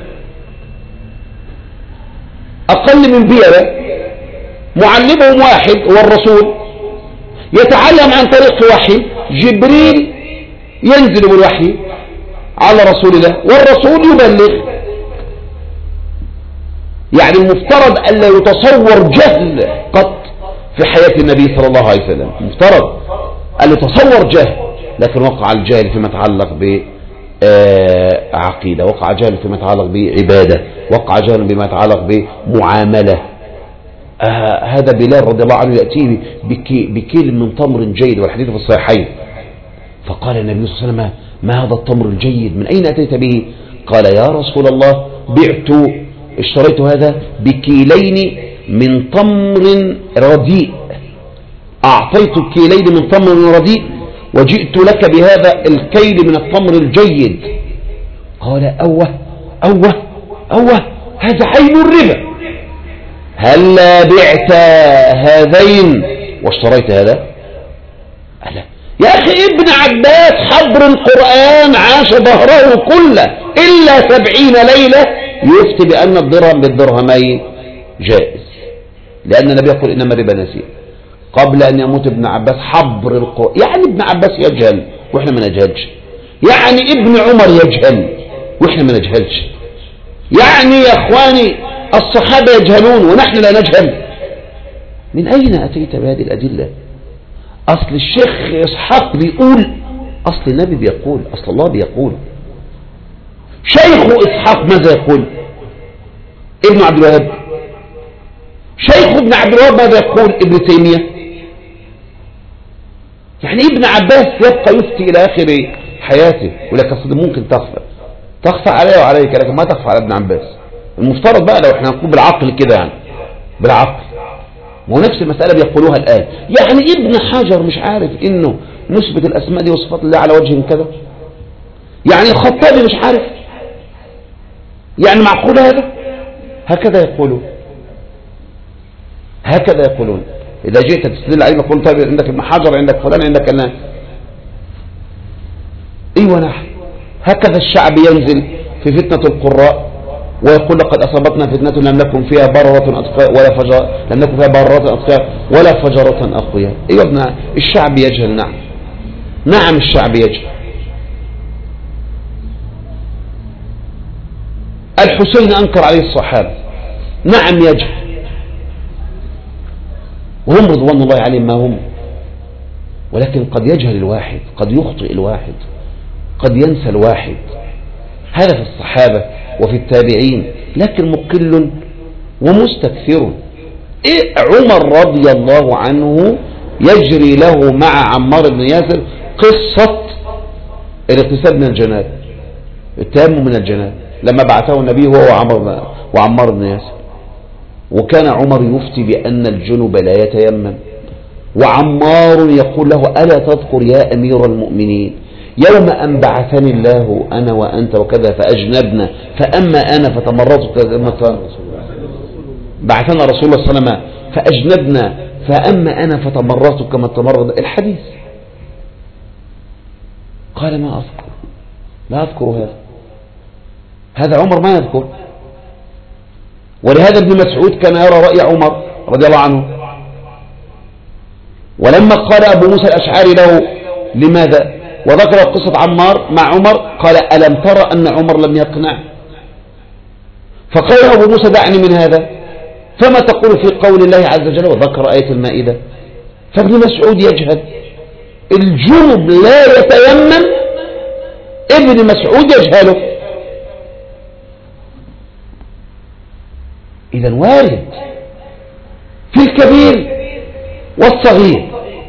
أقل من بيئة، معلمهم واحد هو الرسول، يتعلم عن طريق وحي جبريل، ينزل بالوحي على رسول الله والرسول يبلغ. يعني المفترض ألا يتصور جهل قط في حياة النبي صلى الله عليه وسلم، المفترض ألا يتصور جهل. لكن وقع الجهل فيما يتعلق بعقيدة، وقع جهل فيما يتعلق بعبادة، وقع جهل بما يتعلق بمعاملة. هذا بلال رضي الله عنه يأتيه بكيل من تمر جيد، والحديث في الصحيحين. فقال النبي صلى الله عليه وسلم ما هذا التمر الجيد؟ من أين أتيت به؟ قال يا رسول الله اشتريت هذا بكيلين من تمر رديء، أعطيت كيلين من تمر رديء وجئت لك بهذا الكيل من التمر الجيد. قال أوه هذا عين الربا، هلا بعت هذين واشتريت هذا؟ ألا يا أخي ابن عباس حبر القرآن عاش ظهره كله إلا 70 ليلة يفتي بأن الدرهم بالدرهمين جائز، لأن النبي يقول إنما الربا نسيء. قبل أن يموت ابن عباس حبر القرآن. يعني ابن عباس يجهل وإحنا ما نجهلش، يعني ابن عمر يجهل وإحنا ما نجهلش، يعني يا أخواني الصحابة يجهلون ونحن لا نجهل. من أين أتيت بهذه الأدلة؟ أصل الشيخ إسحاق بيقول، أصل النبي بيقول، أصل الله بيقول. شيخ إسحاق ماذا يقول؟ ابن عبد الوهاب. شيخ ابن عبد الوهاب ماذا يقول؟ ابن تيمية. يعني ابن عباس يبقى يفتي إلى آخر حياته، ولكن أصل ممكن تخفى عليه وعليك، لكن ما تخفى على ابن عباس. المفترض بقى لو احنا نقول بالعقل كده، يعني بالعقل، مو نفس المسألة بيقولوها الآن. يعني ابن حجر مش عارف انه نثبت الأسماء دي وصفات الله على وجه كذا؟ يعني الخطابي مش عارف؟ يعني معقول هذا؟ هكذا يقولوا. هكذا يقولون. إذا جئت تستدل عليه يقول طيب عندك ابن حجر، عندك فلان، عندك الناس. ايوه نحن هكذا الشعب ينزل في فتنة القراء ويقول لقد أصابتنا فتنة لم نكن فيها بررة أتقياء ولا فجر، لم نكن فيها بررة أتقياء ولا فجرة أقوياء. ايوه ابن الشعب يجهل. نعم نعم الشعب يجهل. الحسين أنكر عليه الصحابة، نعم يجهل، وهم رضوان الله عليهم ما هم، ولكن قد يجهل الواحد، قد يخطئ الواحد، قد ينسى الواحد. هذا في الصحابة وفي التابعين، لكن مقل ومستكثر. عمر رضي الله عنه يجري له مع عمار بن ياسر قصة الاغتسال من الجنابة، التيمم من الجنابة، لما بعثه النبي هو وعمار بن ياسر، وكان عمر يفتي بأن الجنب لا يتيمم، وعمار يقول له ألا تذكر يا أمير المؤمنين يوم أن بعثني الله أنا وأنت وكذا فأجنبنا، فأما أنا فتمرضت، بعثنا رسول الله صلى الله عليه وسلم فأجنبنا، فأما أنا فتمرضت كما تمرض. الحديث قال ما أذكر، لا أذكر هذا عمر ما يذكر. ولهذا ابن مسعود كان يرى رأي عمر رضي الله عنه، ولما قال أبو موسى الأشعري له لماذا وذكر قصة عمار مع عمر قال ألم ترى أن عمر لم يقنع؟ فقال أبو موسى دعني من هذا، فما تقول في قول الله عز وجل وذكر آية المائدة؟ فابن مسعود يجهل، الجنب لا يتيمم، ابن مسعود يجهله. إذا وارد في الكبير والصغير.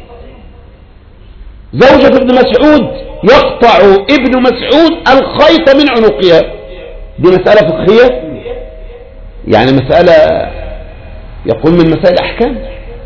زوجة ابن مسعود يقطع ابن مسعود الخيط من عنقها، دي مسألة فقهية، يعني مسألة يقول من مسائل الأحكام،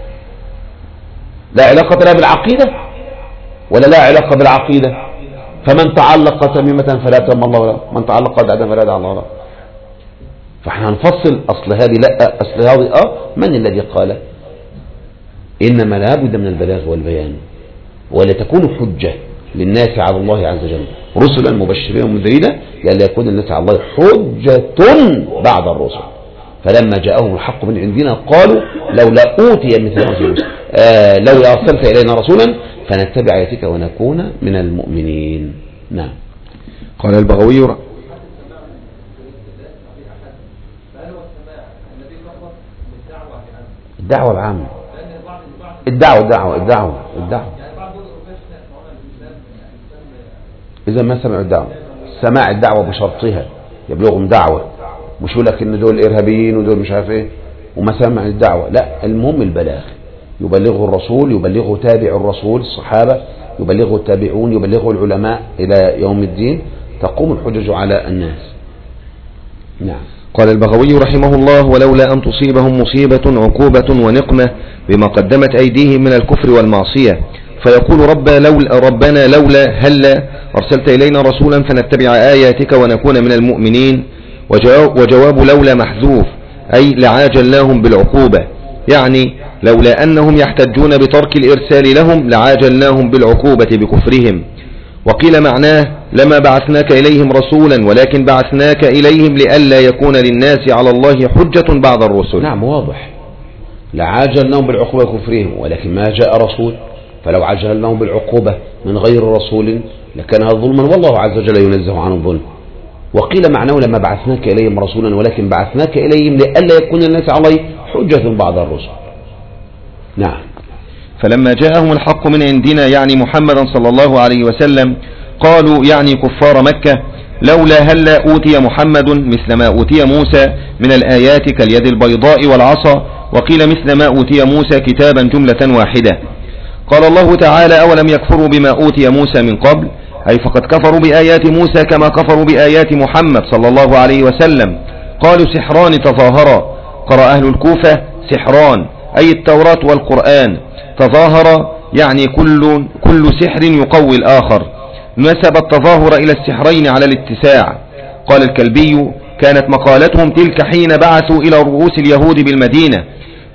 لا علاقة لها بالعقيدة ولا لا علاقة بالعقيدة. فمن تعلق تميمة فلا تم الله له، من تعلق دعدا فلا دع الله له. فاحنا هنفصل أصل هذه لا أصل هذه من الذي قال؟ إنما لا بد من البلاغ والبيان، ولتكون حجة للناس على الله عز وجل، رسلا مبشرين ومنذرين لئلا يكون الناس على الله حجة بعد الرسل. فلما جاءهم الحق من عندنا قالوا لولا أوتي مثل رسول، لولا أرسلت إلينا رسولا فنتبع آياتك ونكون من المؤمنين. نعم. قال البغوي الدعوة العامة، الدعوة إذا ما سمعوا الدعوة، سماع الدعوة بشرطها يبلغهم دعوة، مش يقول لك إن دول إرهابيين ودول مش عارف إيه وما سمع الدعوة، لا، المهم البلاغ، يبلغه الرسول، يبلغه تابع الرسول الصحابة، يبلغه التابعون، يبلغه العلماء إلى يوم الدين تقوم الحجج على الناس. نعم. قال البغوي رحمه الله ولولا أن تصيبهم مصيبة عقوبة ونقمة بما قدمت أيديهم من الكفر والمعصية فيقول ربنا لولا هلا أرسلت إلينا رسولا فنتبع آياتك ونكون من المؤمنين. وجواب لولا محذوف، أي لعاجلناهم بالعقوبة، يعني لولا أنهم يحتجون بترك الإرسال لهم لعاجلناهم بالعقوبة بكفرهم. وقيل معناه لما بعثناك إليهم رسولا ولكن بعثناك إليهم لئلا يكون للناس على الله حجة بعد الرسل. نعم واضح، لعاجلناهم بالعقوبة كفرهم، ولكن ما جاء رسول، فلو عجلناهم بالعقوبة من غير رسول لكان هذا ظلما، والله عز وجل ينزه عن الظلم. وقيل معناه لما بعثناك إليهم رسولا ولكن بعثناك إليهم لئلا يكون الناس عليه حجة بعد الرسل. نعم. فلما جاءهم الحق من عندنا يعني محمدا صلى الله عليه وسلم قالوا يعني كفار مكة لولا هلا أوتي محمد مثل ما أوتي موسى من الآيات كاليد البيضاء والعصا، وقيل مثل ما أوتي موسى كتابا جملة واحدة. قال الله تعالى أولم يكفروا بما أوتي موسى من قبل، أي فقد كفروا بآيات موسى كما كفروا بآيات محمد صلى الله عليه وسلم. قالوا سحران تظاهرا، قرأ أهل الكوفة سحران أي التوراة والقرآن، تظاهر يعني كل سحر يقوي الآخر، نسب التظاهر إلى السحرين على الاتساع. قال الكلبي كانت مقالتهم تلك حين بعثوا إلى رؤوس اليهود بالمدينة،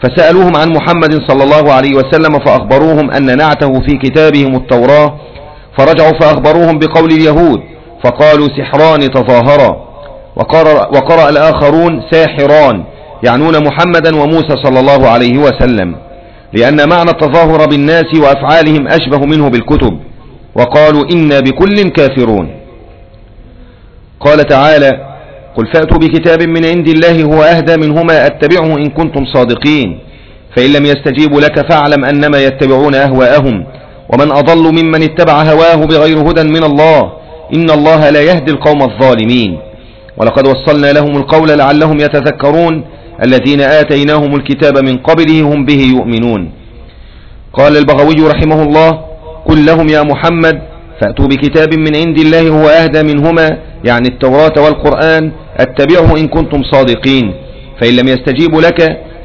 فسألوهم عن محمد صلى الله عليه وسلم فأخبروهم أن نعته في كتابهم التوراة، فرجعوا فأخبروهم بقول اليهود فقالوا سحران تظاهرا، وقرأ الآخرون ساحران يعنون محمدا وموسى صلى الله عليه وسلم، لأن معنى التظاهر بالناس وأفعالهم أشبه منه بالكتب، وقالوا إنا بكل كافرون. قال تعالى: قل فأتوا بكتاب من عند الله هو أهدى منهما أتبعه إن كنتم صادقين، فإن لم يستجيبوا لك فاعلم أنما يتبعون أهواءهم، ومن أضل ممن اتبع هواه بغير هدى من الله، إن الله لا يهدي القوم الظالمين. ولقد وصلنا لهم القول لعلهم يتذكرون، الذين آتيناهم الكتاب من قبله هم به يؤمنون. قال البغوي رحمه الله: قل لهم يا محمد فأتوا بكتاب من عند الله هو أهدى منهما، يعني التوراة والقرآن، اتبعه إن كنتم صادقين، فإن لم يستجيبوا لك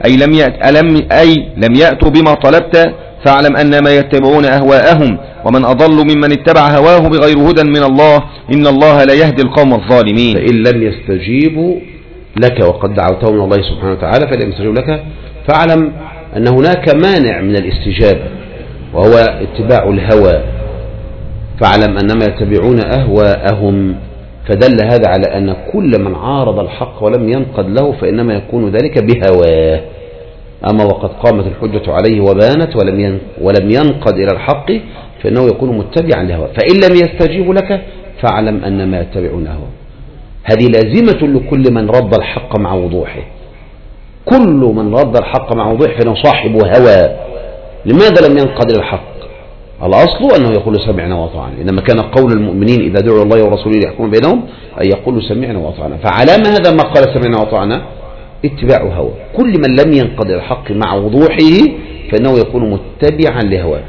لم يأتوا بما طلبت فاعلم أنما يتبعون أهواءهم، ومن أضل ممن اتبع هواه بغير هدى من الله، إن الله لا يهدي القوم الظالمين. فإن لم يستجيبوا لك وقد دعوتهم من الله سبحانه وتعالى فإن لم يستجيبوا لك فاعلم أن هناك مانع من الاستجابة وهو اتباع الهوى، فاعلم أنما يتبعون أهواءهم. فدل هذا على أن كل من عارض الحق ولم ينقد له فإنما يكون ذلك بهواه، أما وقد قامت الحجة عليه وبانت ولم ينقد إلى الحق فإنه يكون متبعا لهواه. فإن لم يستجيبوا لك فاعلم أنما يتبعون أهواءهم. هذه لازمة لكل من رد الحق مع وضوحه. كل من رد الحق مع وضوحه فإنه صاحب هوى. لماذا لم ينقد إلى الحق؟ الأصل أنه يقول سمعنا وأطعنا، إنما كان قول المؤمنين إذا دعوا الله ورسوله ليحكم بينهم أن يقولوا سمعنا وأطعنا. فعلامة هذا ما قال سمعنا وأطعنا اتباع هوى. كل من لم ينقد إلى الحق مع وضوحه فإنه يكون متبعا لهواه،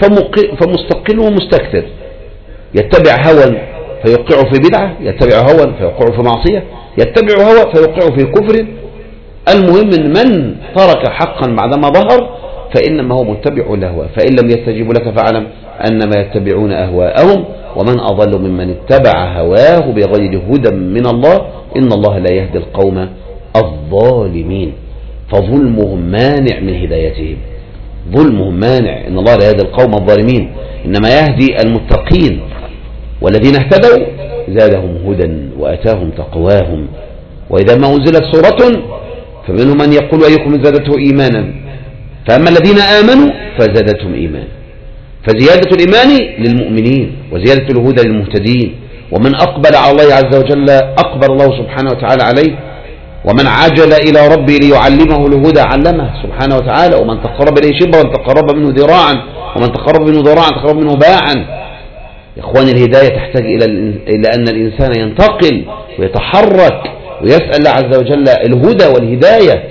فمستقل ومستكثر، يتبع هوى فيوقع في بدعة، يتبع هوى فيوقع في معصية، يتبع هوى فيوقع في كفر. المهم من ترك حقا بعدما ظهر فإنما هو متبع لهواه. فإن لم يستجيبوا لك فاعلم أنما يتبعون أهواءهم، ومن أضل ممن اتبع هواه بغير هدى من الله، إن الله لا يهدي القوم الظالمين. فظلمهم مانع من هدايتهم، ظلمهم مانع. إن الله لا يهدي القوم الظالمين، إنما يهدي المتقين، والذين اهتدوا زادهم هدى وأتاهم تقواهم. وإذا ما أنزلت سورة فمنهم من يقول أيكم زادته إيمانا، فأما الذين آمنوا فزادتهم إيمان. فزيادة الإيمان للمؤمنين وزيادة الهدى للمهتدين. ومن أقبل على الله عز وجل أقبل الله سبحانه وتعالى عليه، ومن عجل إلى ربه ليعلمه الهدى علمه سبحانه وتعالى، ومن تقرب إليه شبرا تقرب منه ذراعا، ومن تقرب منه ذراعا تقرب منه باعا. يا إخواني، الهداية تحتاج إلى أن الإنسان ينتقل ويتحرك ويسأل الله عز وجل الهدى والهداية،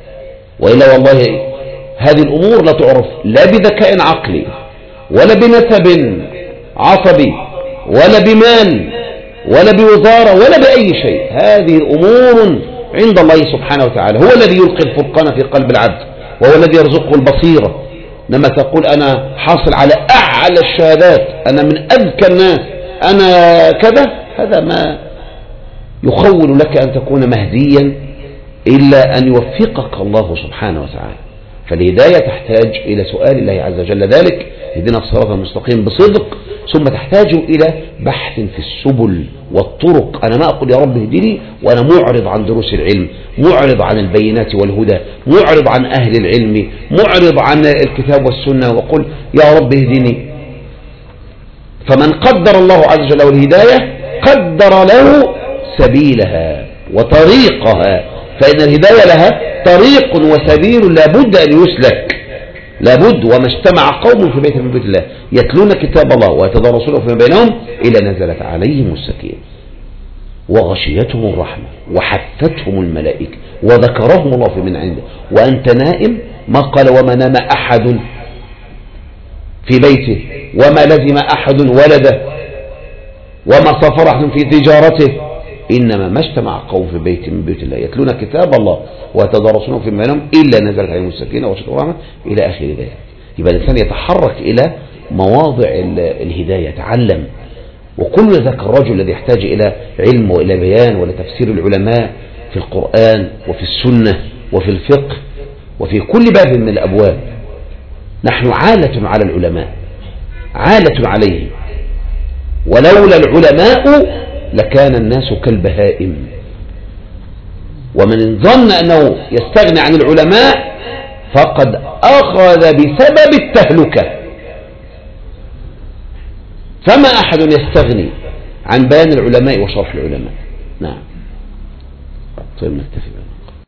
وإلا والله هذه الأمور لا تعرف لا بذكاء عقلي ولا بنسب عصبي ولا بمال ولا بوزارة ولا بأي شيء. هذه أمور عند الله سبحانه وتعالى، هو الذي يلقي الفرقان في قلب العبد، وهو الذي يرزقه البصيرة. لما تقول أنا حاصل على أعلى الشهادات، أنا من أذكى الناس، أنا كذا، هذا ما يخول لك أن تكون مهديا إلا أن يوفقك الله سبحانه وتعالى. فالهداية تحتاج إلى سؤال الله عز وجل ذلك، اهدنا الصراط المستقيم بصدق، ثم تحتاج إلى بحث في السبل والطرق. أنا ما أقول يا رب اهدني وأنا معرض عن دروس العلم، معرض عن البينات والهدى، معرض عن أهل العلم، معرض عن الكتاب والسنة، وقل يا رب اهدني. فمن قدر الله عز وجل الهداية قدر له سبيلها وطريقها، فإن الهداية لها طريق وسبيل لابد أن يسلك، لابد. وما اجتمع قوم في بيت من بيوت الله يتلون كتاب الله ويتدارسونه فيما بينهم إلا نزلت عليهم السكينة وغشيتهم الرحمة وحفتهم الملائكة وذكرهم الله في من عنده. وأنت نائم، ما قال وما نام أحد في بيته وما لزم أحد ولده وما سافر أحد في تجارته، إنما ما اجتمع قوم في بيت من بيوت الله يتلون كتاب الله ويتدارسونه فيما بينهم إلا نزلت عليهم السكينة وغشيتهم الرحمة إلى آخر ذلك. يبقى الإنسان يتحرك إلى مواضع الهداية، يتعلم. وكل ذاك الرجل الذي يحتاج إلى علم وإلى بيان وإلى تفسير العلماء في القرآن وفي السنة وفي الفقه وفي كل باب من الأبواب نحن عالة على العلماء، عالة عليه، ولولا العلماء لكان الناس كالبهائم. ومن ظن أنه يستغني عن العلماء فقد أخذ بسبب التهلكة. فما أحد يستغني عن بيان العلماء وشرح العلماء. نعم. طيب نكتفي بها.